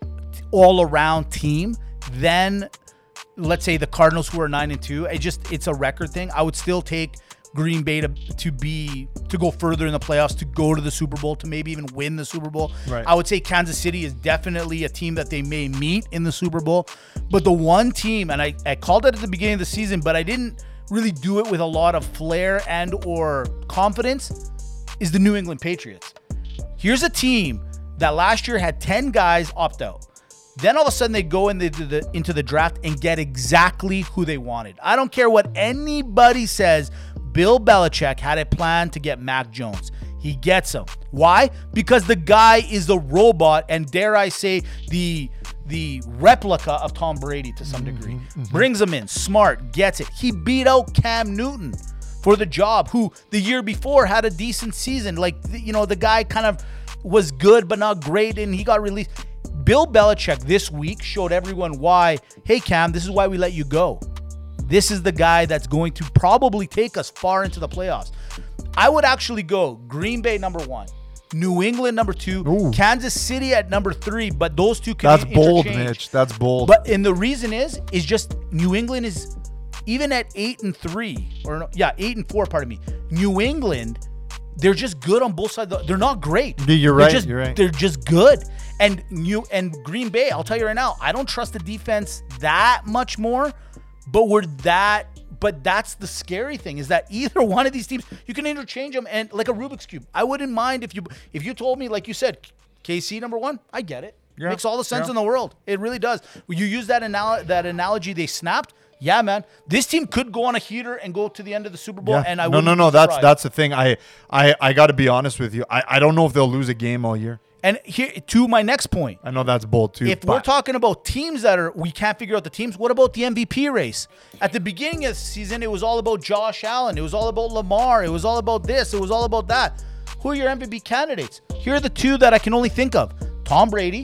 all around team than, let's say, the Cardinals, who are nine and two. It just it's a record thing. I would still take Green Bay to to be to go further in the playoffs, to go to the Super Bowl, to maybe even win the Super Bowl. Right. I would say Kansas City is definitely a team that they may meet in the Super Bowl. But the one team, and I, I called it at the beginning of the season, but I didn't really do it with a lot of flair and or confidence, is the New England Patriots. Here's a team that last year had ten guys opt out. Then all of a sudden they go into the, into the draft and get exactly who they wanted. I don't care what anybody says. Bill Belichick had a plan to get Mac Jones. He gets him. Why? Because the guy is the robot, and dare I say, the the replica of Tom Brady to some degree. Mm-hmm, mm-hmm. Brings him in, smart, gets it. He beat out Cam Newton for the job, who the year before had a decent season. Like, you know, the guy kind of was good but not great, and he got released. Bill Belichick this week showed everyone why, hey, Cam, this is why we let you go. This is the guy that's going to probably take us far into the playoffs. I would actually go Green Bay number one, New England number two, Ooh. Kansas City at number three, but those two can That's be bold, interchanged. Mitch. That's bold. But and the reason is, is just New England is, even at eight and three, or no, yeah, eight and four, pardon me. New England, they're just good on both sides. They're not great. Yeah, you're They're right, just- you're right. They're just good. And New and Green Bay, I'll tell you right now, I don't trust the defense that much more, but we're that. But that's the scary thing, is that either one of these teams, you can interchange them, and like a Rubik's Cube. I wouldn't mind if you if you told me, like you said, K C number one, I get it. Yeah, Makes all the sense yeah. in the world. It really does. You use that anal- that analogy they snapped. Yeah, man. This team could go on a heater and go to the end of the Super Bowl, Yeah. and I no, wouldn't no, be no. That's surprised. that's the thing. I, I, I got to be honest with you. I, I don't know if they'll lose a game all year. And here to my next point. I know that's bold too. If but we're talking about teams that are, we can't figure out the teams, what about the M V P race? At the beginning of the season, it was all about Josh Allen. It was all about Lamar. It was all about this. It was all about that. Who are your M V P candidates? Here are the two that I can only think of. Tom Brady.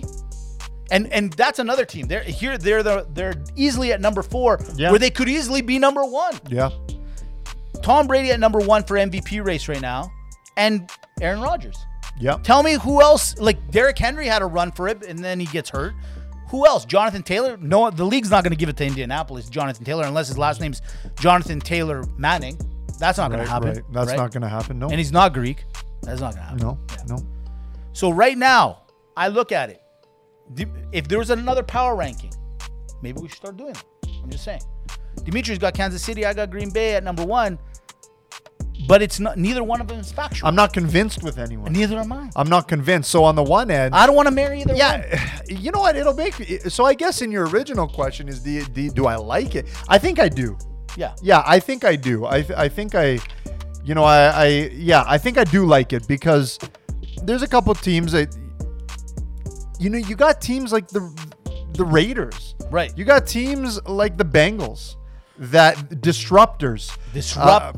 And and that's another team. They're here, they're the, they're easily at number four, Yeah. where they could easily be number one. yeah, Tom Brady at number one for M V P race right now, and Aaron Rodgers. yeah. Tell me who else, like Derrick Henry had a run for it and then he gets hurt. Who else? Jonathan Taylor? No, the league's not going to give it to Indianapolis, Jonathan Taylor, unless his last name's Jonathan Taylor Manning. That's not going Right, to happen. right. That's right? not going to happen. No, And he's not Greek. That's not going to happen. no, Yeah. no. So right now, I look at it. D- If there was another power ranking, maybe we should start doing it. I'm just saying. Dimitri's got Kansas City. I got Green Bay at number one. but it's not. Neither one of them is factual. I'm not convinced with anyone. Neither am I. I'm not convinced. So on the one end, I don't want to marry either one. yeah, you know what? It'll make. So I guess in your original question is the, the do I like it? I think I do. Yeah. Yeah, I think I do. I th- I think I, you know, I, I yeah, I think I do like it because there's a couple teams that, you know, you got teams like the the Raiders. Right. You got teams like the Bengals that disruptors. Disrupt. uh,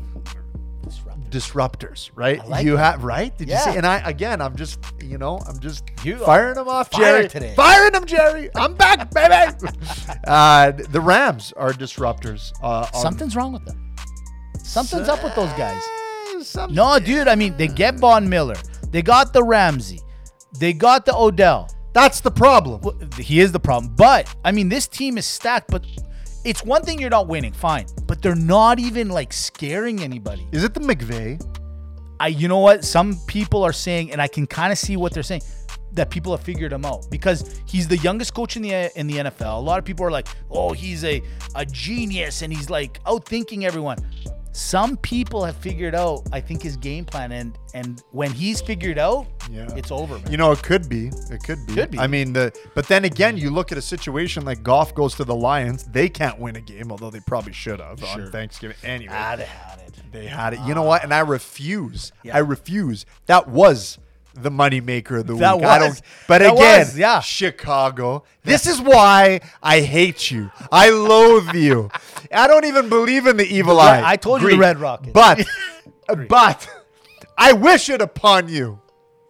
disruptors, right? I like you that. have right? Did Yeah. you see? And I again, I'm just, you know, I'm just You firing them off, fire Jerry. today. Firing them, Jerry. I'm back, baby. uh, the Rams are disruptors. Uh, on- Something's wrong with them. Something's up with those guys. Eh, some- No, dude. I mean, they get Von Miller. They got the Ramsey. They got the Odell. That's the problem. Well, he is the problem. But I mean, this team is stacked. But it's one thing you're not winning, fine. But they're not even like scaring anybody. Is it the McVay? I, you know what? Some people are saying, and I can kind of see what they're saying, that people have figured him out because he's the youngest coach in the in the N F L. A lot of people are like, "Oh, he's a a genius," and he's like outthinking everyone. Some people have figured out, I think, his game plan, and and when he's figured out, Yeah. it's over, man. You know, it could be. It could be. Could be. I mean, the but then again, you look at a situation like Goff goes to the Lions. They can't win a game, although they probably should have Sure. on Thanksgiving. Anyway, Ah, they had it. they had it. You know what? And I refuse. Yeah. I refuse. That was the moneymaker of the That week. I was. don't. But That again, was, yeah. Chicago. This is why I hate you. I loathe you. I don't even believe in the evil The eye. Red- I told you the Greek. Red Rocket. But, but, I wish it upon you.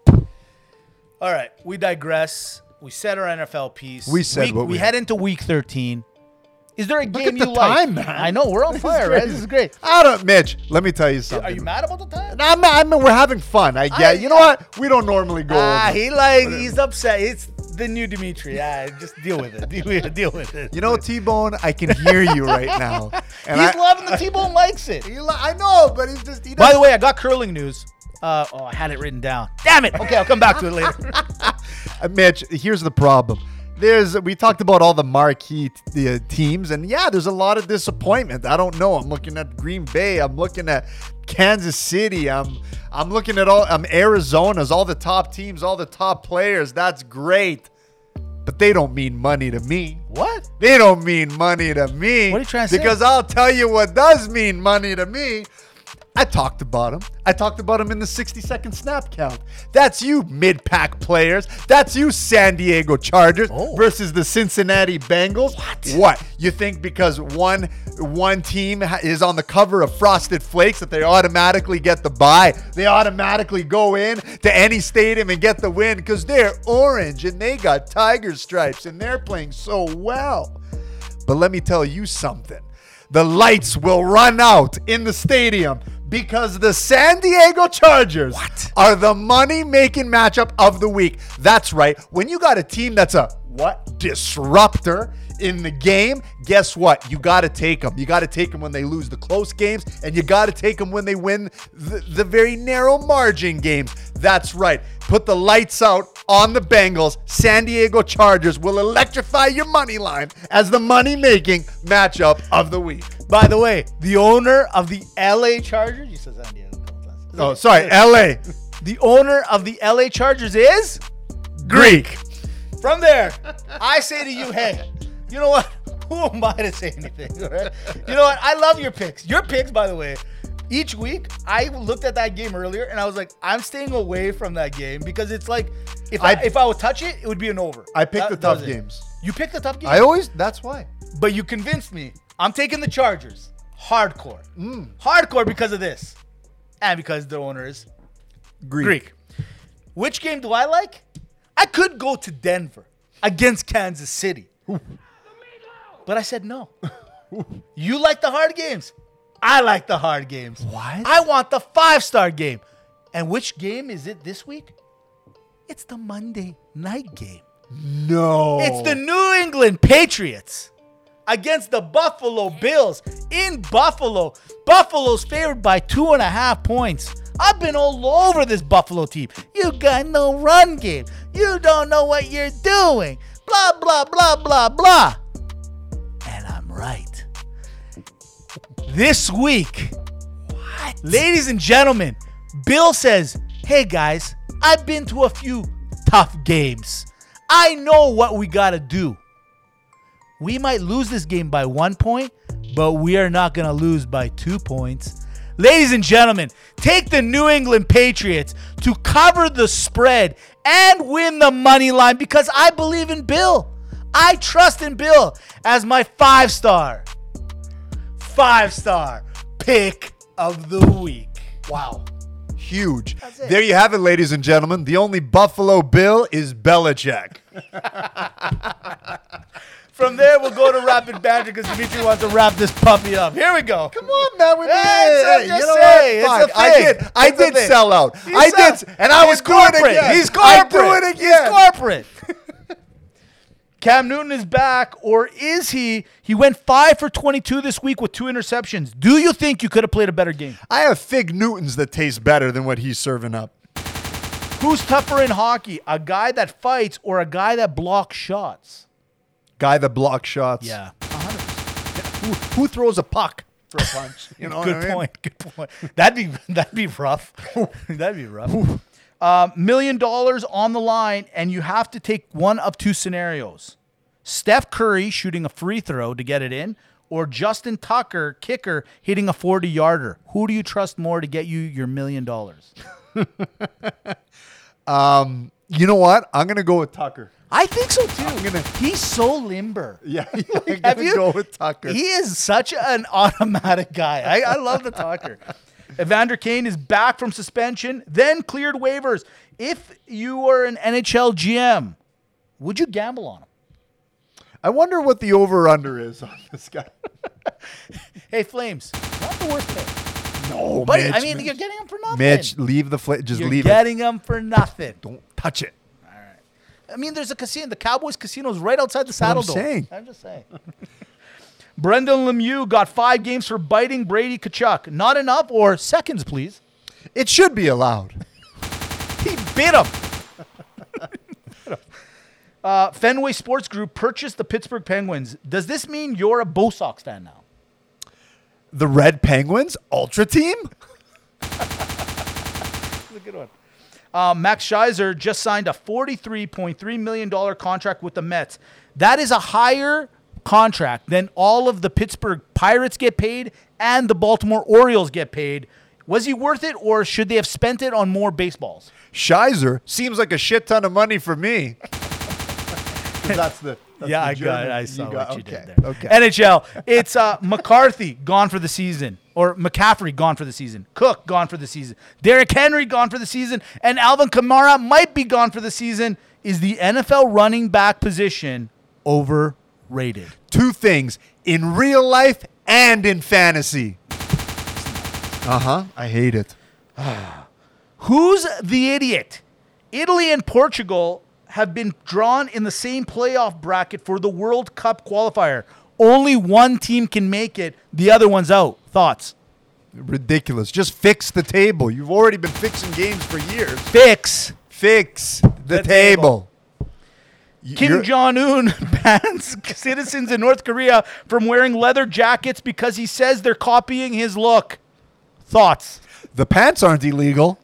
All right, we digress. We said our N F L piece. We said week, what we we had. head into week thirteen. Is there a Look game at the you like? time, man. I know we're on This is fire, right? crazy. This is great. I don't, Mitch. Let me tell you something. Are you mad about the time? No, I'm, I'm, we're having fun. I get. I- you know what? We don't normally go. Ah, over. he like he's upset. It's the new Dimitri. Yeah, just deal with it. Deal with it. Deal with it. You know, T-Bone, I can hear you right now. And he's I, loving the T-Bone likes it. He li- I know, but he's just. He By the doesn't- way, I got curling news. Uh, oh, I had it written down. Damn it. Okay, I'll come back to it later. Uh, Mitch, here's the problem. There's we talked about all the marquee t- the, uh, teams, and yeah, there's a lot of disappointment. I don't know. I'm looking at Green Bay. I'm looking at Kansas City. I'm I'm looking at all. I'm Arizona's all the top teams, all the top players. That's great, but they don't mean money to me. What? They don't mean money to me. What are you trying to say? Because I'll tell you what does mean money to me. I talked about him. I talked about him in the sixty second snap count. That's you, mid-pack players. That's you, San Diego Chargers Oh. versus the Cincinnati Bengals. What? What? You think because one one team ha- is on the cover of Frosted Flakes that they automatically get the bye? They automatically go in to any stadium and get the win because they're orange and they got tiger stripes and they're playing so well. But let me tell you something. The lights will run out in the stadium because the San Diego Chargers What? are the money-making matchup of the week. That's right. When you got a team that's a what? Disruptor in the game, guess what? You got to take them. You got to take them when they lose the close games, and you got to take them when they win the, the very narrow margin games. That's right. Put the lights out on the Bengals. San Diego Chargers will electrify your money line as the money-making matchup of the week. By the way, the owner of the L A Chargers, you said San Diego a couple times. Oh, sorry, L A. The owner of the L A Chargers is? Greek. From there, I say to you, hey, you know what? Who am I to say anything? All right? You know what? I love your picks. Your picks, by the way, each week, I looked at that game earlier and I was like, I'm staying away from that game because it's like, if I, I- if I would touch it, it would be an over. I picked That- the that tough was it. games. You picked the tough game? I always, that's why. But you convinced me. I'm taking the Chargers. Hardcore. Mm. Hardcore because of this. And because the owner is Greek. Greek. Which game do I like? I could go to Denver against Kansas City. But I said no. You like the hard games. I like the hard games. What? I want the five-star game. And which game is it this week? It's the Monday night game. No. It's the New England Patriots against the Buffalo Bills in Buffalo. Buffalo's favored by two and a half points. I've been all over this Buffalo team. You got no run game. You don't know what you're doing. Blah, blah, blah, blah, blah. And I'm right. This week, What? Ladies and gentlemen, Bill says, hey guys, I've been to a few tough games. I know what we got to do. We might lose this game by one point, but we are not going to lose by two points. Ladies and gentlemen, take the New England Patriots to cover the spread and win the money line because I believe in Bill. I trust in Bill as my five-star, five-star pick of the week. Wow. Huge. it. There you have it, ladies and gentlemen. The only Buffalo Bill is Belichick. From there, we'll go to Rapid Banter because Dimitri wants to wrap this puppy up. Here we go. Come on, man. We Hey, hey, it's- I'm you just know saying, what? it's Fine. a I thing. did. I It's a did thing. sell out. He's I sell- did, and I He's was doing it corporate. again. He's I corporate. do it He's again. corporate. Cam Newton is back, or is he? He went five for twenty-two this week with two interceptions. Do you think you could have played a better game? I have Fig Newtons that taste better than what he's serving up. Who's tougher in hockey, a guy that fights or a guy that blocks shots? Guy that blocks shots. Yeah. Who, who throws a puck for a punch? You know Good what I mean? point. Good point. That'd be that'd be rough. That'd be rough. Um, million dollars on the line, and you have to take one of two scenarios: Steph Curry shooting a free throw to get it in, or Justin Tucker, kicker, hitting a forty-yarder. Who do you trust more to get you your million dollars? Um, you know what? I'm gonna go with Tucker. I think so too. I'm gonna- He's so limber. Yeah, I'm Have gonna you- go with Tucker. He is such an automatic guy. I, I love the Tucker. Evander Kane is back from suspension, then cleared waivers. If you were an N H L G M, would you gamble on him? I wonder what the over/under is on this guy. Hey, Flames, not the worst pick. No, But Mitch, I mean, Mitch. you're getting him for nothing. Mitch, leave the fl- just you're leave it. getting him for nothing. Don't touch it. I mean, there's a casino. The Cowboys casino is right outside the what Saddle I'm Dome. saying. I'm just saying. Brendan Lemieux got five games for biting Brady Kachuk. Not enough, or seconds, please. It should be allowed. He bit him. uh, Fenway Sports Group purchased the Pittsburgh Penguins. Does this mean you're a Bo Sox fan now? The Red Penguins Ultra Team. That's a good one. Uh, Max Scherzer just signed a forty-three point three million dollars contract with the Mets. That is a higher contract than all of the Pittsburgh Pirates get paid and the Baltimore Orioles get paid. Was he worth it, or should they have spent it on more baseballs? Shizer seems like a shit ton of money for me. 'Cause that's the that's yeah, the I got German- it. I saw you got- what you okay, did there. Okay. N H L. It's uh, McCarthy gone for the season, or McCaffrey gone for the season. Cook gone for the season. Derrick Henry gone for the season, and Alvin Kamara might be gone for the season. Is the N F L running back position overrated? Two things in real life and in fantasy. Uh huh. I hate it. Who's the idiot? Italy and Portugal have been drawn in the same playoff bracket for the World Cup qualifier. Only one team can make it. The other one's out. Thoughts? Ridiculous. Just fix the table. You've already been fixing games for years. Fix. Fix the, The table. Y- Kim you're- Jong-un bans citizens in North Korea from wearing leather jackets because he says they're copying his look. Thoughts? The pants aren't illegal.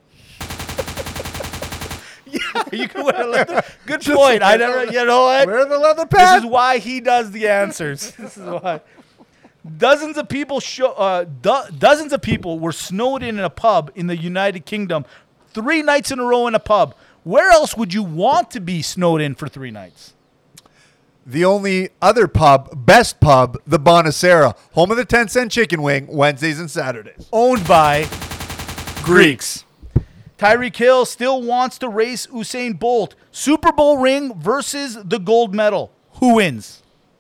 You can wear leather. Good point. I never, you know what? Wear the leather This pants. is why he does the answers. This is why. Dozens of people show. Uh, do- dozens of people were snowed in in a pub in the United Kingdom, three nights in a row in a pub. Where else would you want to be snowed in for three nights? The only other pub, best pub, the Bonacera, home of the ten cent chicken wing, Wednesdays and Saturdays. Owned by Greeks. Tyreek Hill still wants to race Usain Bolt. Super Bowl ring versus the gold medal. Who wins?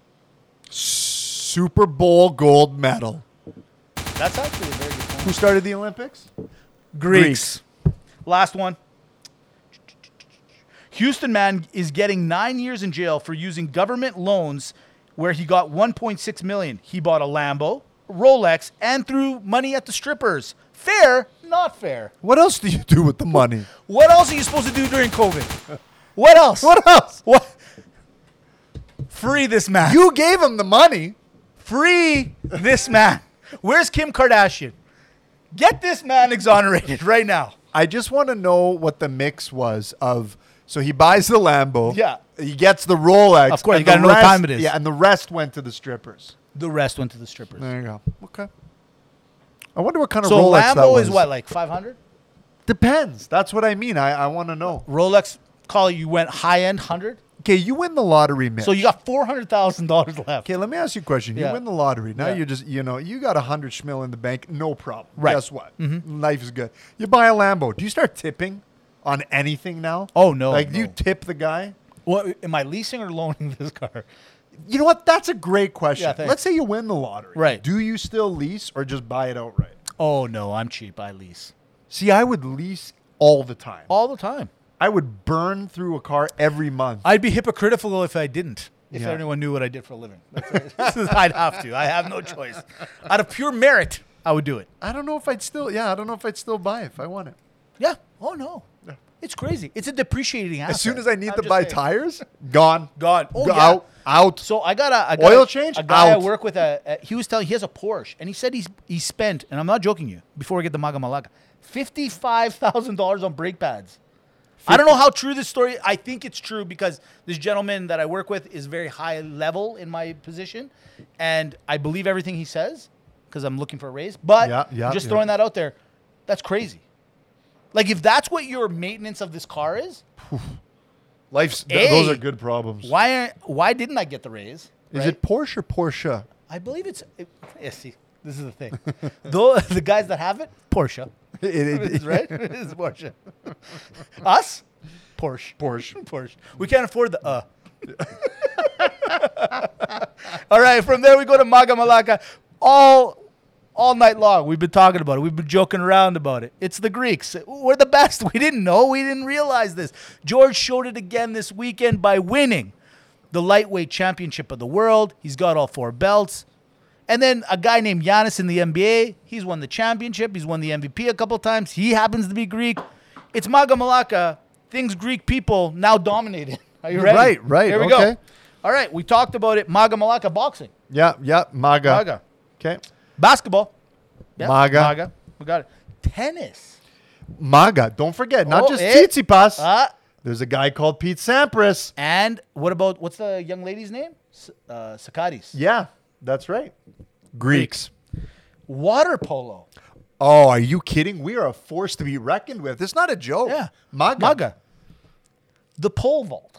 Super Bowl gold medal. That's actually a very good point. Who started the Olympics? Greeks. Last one. Houston man is getting nine years in jail for using government loans where he got one point six million dollars. He bought a Lambo, Rolex, and threw money at the strippers. Fair? Not fair. What else do you do with the money? What else are you supposed to do during COVID? What else? What else? What? Free this man. You gave him the money. Free this man. Where's Kim Kardashian? Get this man exonerated right now. I just want to know what the mix was of. So he buys the Lambo. Yeah. He gets the Rolex. Of course, and you gotta the know what rest- time it is. Yeah, and the rest went to the strippers. The rest went to the strippers. There you go. Okay. I wonder what kind of So Rolex that Lambo was. is what, like five hundred? Depends. That's what I mean. I, I want to know. Rolex, call it, you went high end one hundred? Okay, you win the lottery, Mitch. So you got four hundred thousand dollars left. Okay, let me ask you a question. Yeah. You win the lottery. Now Yeah. you're just, you know, you got a hundred schmil in the bank, no problem. Right. Guess what? Life is good. You buy a Lambo. Do you start tipping on anything now? Oh, no, Like, do you no. tip the guy? What, am I leasing or loaning this car? You know what? That's a great question. Yeah, thanks. Let's say you win the lottery. Right. Do you still lease or just buy it outright? Oh, no, I'm cheap. I lease. See, I would lease all the time. All the time. I would burn through a car every month. I'd be hypocritical if I didn't. If Yeah. anyone knew what I did for a living. That's it. I'd have to. I have no choice. Out of pure merit, I would do it. I don't know if I'd still, yeah, I don't know if I'd still buy it if I want it. Yeah. Oh, no. It's crazy. It's a depreciating asset. As soon as I need I'm to just buy saying. tires, gone. Gone. Oh, Go- yeah. Out. Out. So I got a, a guy, Oil change? A guy I Out. work with, a, a, he was telling, he has a Porsche, and he said he's he spent, and I'm not joking you, before we get to Maga Malaka, fifty-five thousand dollars on brake pads. I don't know how true this story. I think it's true because this gentleman that I work with is very high level in my position, and I believe everything he says because I'm looking for a raise. But Yeah, yeah, just yeah. throwing that out there, that's crazy. Like if that's what your maintenance of this car is, Life's, th- those A, are good problems. why aren't, why didn't I get the raise? Is right? it Porsche or Porsche? I believe it's. It, yeah, see, this is the thing. Though the guys that have it, Porsche, It- it- It's right? It's Porsche. Us, Porsche, Porsche. Porsche. We can't afford the uh. All right, from there we go to Maga Malaka. All all night long, we've been talking about it. We've been joking around about it. It's the Greeks. We're the best. We didn't know. We didn't realize this. George showed it again this weekend by winning the lightweight championship of the world. He's got all four belts. And then a guy named Giannis in the N B A. He's won the championship. He's won the M V P a couple times. He happens to be Greek. It's Maga Malaka. Things Greek people now dominated. Are you ready? Right, right, Here we okay. go. All right, we talked about it. Maga Malaka boxing. Yeah, yeah, MAGA. Maga. Okay. Basketball. Yeah, Maga. Maga. We got it. Tennis. MAGA. Don't forget, not Oh, just eh. Tsitsipas. Ah. There's a guy called Pete Sampras. And what about, what's the young lady's name? S- Uh, Sakaris. Yeah, that's right. Greeks. Water polo. Oh, are you kidding? We are a force to be reckoned with. It's not a joke. Yeah. MAGA. Maga. The pole vault.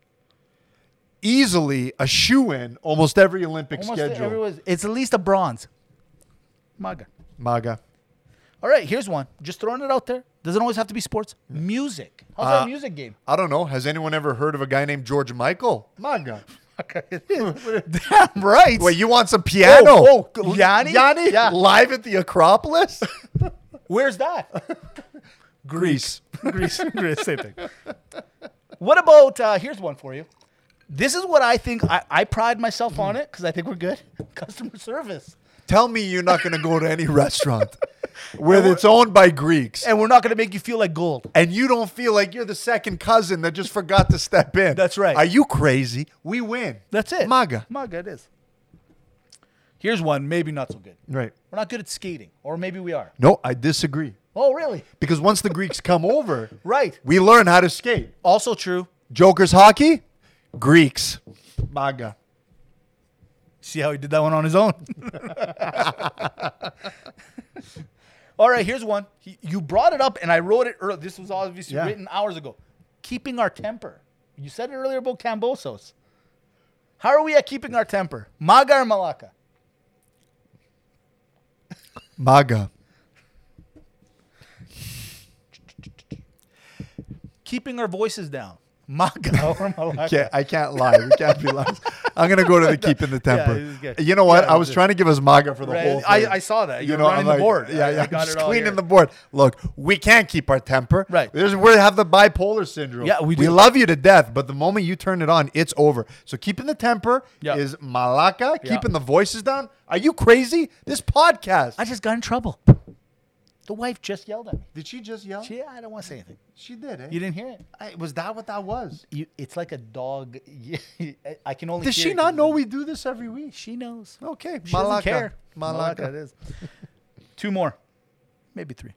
Easily a shoe-in almost every Olympic Almost schedule. everyone's- it's at least a bronze. Maga. MAGA. All right, here's one. Just throwing it out there. Doesn't always have to be sports. Music. How's Uh, that music game? I don't know. Has anyone ever heard of a guy named George Michael? MAGA. Damn right. Wait, you want some piano? Oh, oh, Yanni? Yanni? Yeah. Live at the Acropolis? Where's that? Greece. Greece. Greece. Same thing. What about, uh, here's one for you. This is what I think, I, I pride myself on it because I think we're good. Customer service. Tell me you're not going to go to any restaurant where it's owned by Greeks And we're not going to make you feel like gold. and you don't feel like you're the second cousin that just forgot to step in. That's right. Are you crazy? We win. That's it. MAGA. MAGA it is. Here's one, maybe not so good. Right. We're not good at skating, or maybe we are. No, I disagree. Oh, really? Because once the Greeks come over, Right. we learn how to skate. Also true. Joker's hockey, Greeks. MAGA. See how he did that one on his own? All right, here's one. He, you brought it up, and I wrote it earlier. This was obviously Yeah. written hours ago. Keeping our temper. You said it earlier about Cambosos. How are we at keeping our temper? Maga or Malaka? MAGA. Keeping our voices down. Maga or Malaka? Can't, I can't lie. We can't be lying. I'm going to go to the keeping the temper. this is good. You know what? Yeah, I was this- trying to give us MAGA for the Right. whole I, thing. I saw that. You You're know, running I'm the like, board. Yeah, I, yeah. I I'm got just it all cleaning here. the board. Look, we can't keep our temper. Right. There's, we have the bipolar syndrome. Yeah, we We do. love you to death, but the moment you turn it on, it's over. So keeping the temper Yeah. is Malaka. Yeah. Keeping the voices down. Are you crazy? This podcast. I just got in trouble. The wife just yelled at me. Did she just yell? She, I don't want to say anything. She did, eh? You didn't hear it? I, was that what that was? You, it's like a dog. I can only. Does hear she it not 'cause know the- we do this every week? She knows. Okay. She doesn't Malaka. care. Malaka. Malaka it is. Two more. maybe three.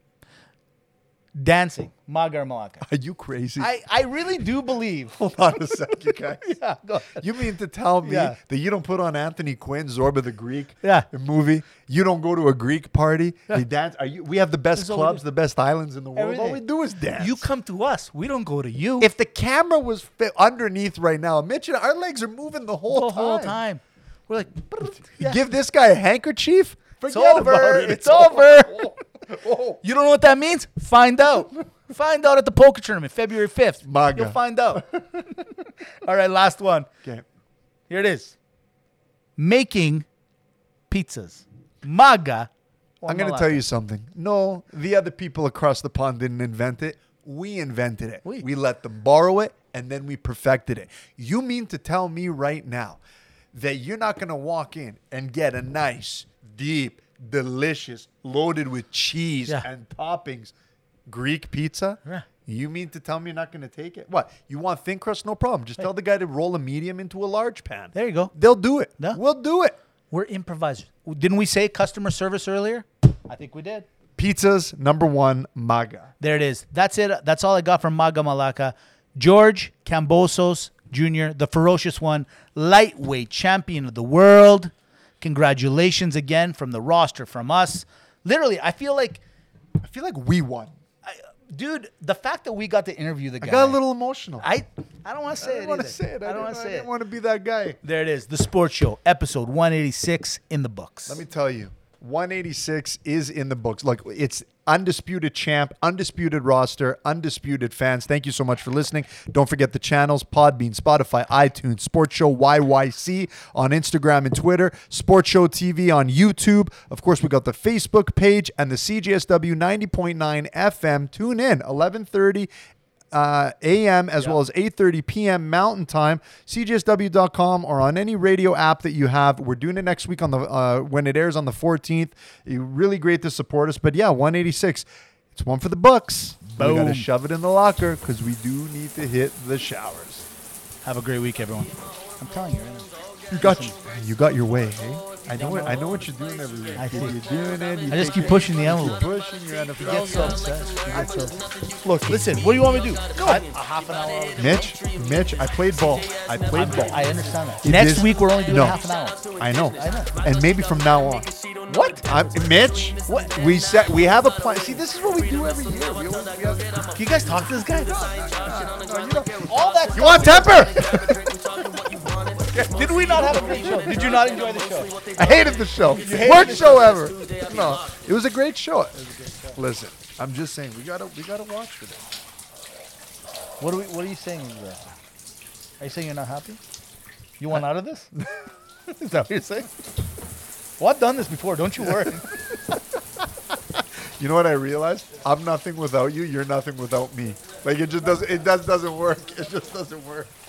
Dancing, Maga or Malacca. Are you crazy? I, I really do believe. Hold on a sec, you guys. Yeah, go ahead. You mean to tell me Yeah. that you don't put on Anthony Quinn, Zorba the Greek Yeah. movie? You don't go to a Greek party? They dance? Are you? We have the best That's all we clubs, do. the best islands in the world. All Everything. we do is dance. You come to us. We don't go to you. If the camera was fi- underneath right now, Mitch and our legs are moving the whole the time. whole time. We're like, yeah. Give this guy a handkerchief? Forget over. about it. It's over. Oh. You don't know what that means? Find out. Find out at the poker tournament, February fifth. Maga. You'll find out. All right, last one. Okay. Here it is. Making pizzas. Maga. or I'm going to Malacca? tell you something. No, the other people across the pond didn't invent it. We invented it. We. We let them borrow it, and then we perfected it. You mean to tell me right now that you're not going to walk in and get a nice, deep, delicious, loaded with cheese Yeah. and toppings Greek pizza? Yeah. You mean to tell me you're not going to take it? What? You want thin crust? No problem. Just tell the guy to roll a medium into a large pan. There you go. They'll do it. Yeah. We'll do it. We're improvisers. Didn't we say customer service earlier? I think we did. Pizzas, number one, Maga. There it is. That's it. That's all I got from Maga Malacca. George Cambosos Junior, the ferocious one, lightweight champion of the world. Congratulations again from the roster, from us. Literally, I feel like, I feel like we won. I, dude, the fact that we got to interview the guy. I got a little emotional. I, I don't want to I say didn't it. want to either. say it. I don't didn't- want to I say didn't it. want to be that guy. There it is. The Sports Show, episode one eighty-six in the books. Let me tell you, one eighty-six is in the books. Look, it's undisputed champ, undisputed roster, undisputed fans. Thank you so much for listening. Don't forget the channels: Podbean, Spotify, iTunes, Sports Show Y Y C on Instagram and Twitter, Sports Show T V on YouTube. Of course, we got the Facebook page and the C J S W ninety point nine F M. Tune in, eleven thirty Uh, A M as well as eight thirty P M Mountain Time, C J S W dot com or on any radio app that you have. We're doing it next week on the uh, when it airs on the fourteenth. You're really great to support us. But yeah, one eighty-six. It's one for the Bucks. We got to Boom. shove it in the locker because we do need to hit the showers. Have a great week, everyone. I'm telling you right now. You got you got your way, eh? I know it. I know what you're doing every week. I see. You're doing it. You I just take keep it- pushing the you envelope. Keep pushing your N F L. You get so upset. You get so upset. Look, listen, what do you want me to do? Cut a half an hour. Mitch, Mitch, I played ball. I played ball. I understand that. It Next is- week, we're only doing no. half an hour. I know. I know. And maybe from now on. What? I'm, Mitch, what? We set. We have a plan. See, this is what we do every year. We always, we have, Can you guys talk to this guy? no, you, don't- All that. you want temper? Did we not have a great show? Did you not enjoy the show? I hated the show. hated Worst the show ever. No, it was a great show. Listen, I'm just saying we gotta we gotta watch for this. What are we? What are you saying? Exactly? Are you saying you're not happy? You want out of this? Is that what you're saying? Well, I've done this before. Don't you worry. You know what I realized? I'm nothing without you. You're nothing without me. Like it just doesn't. It does doesn't work. It just doesn't work.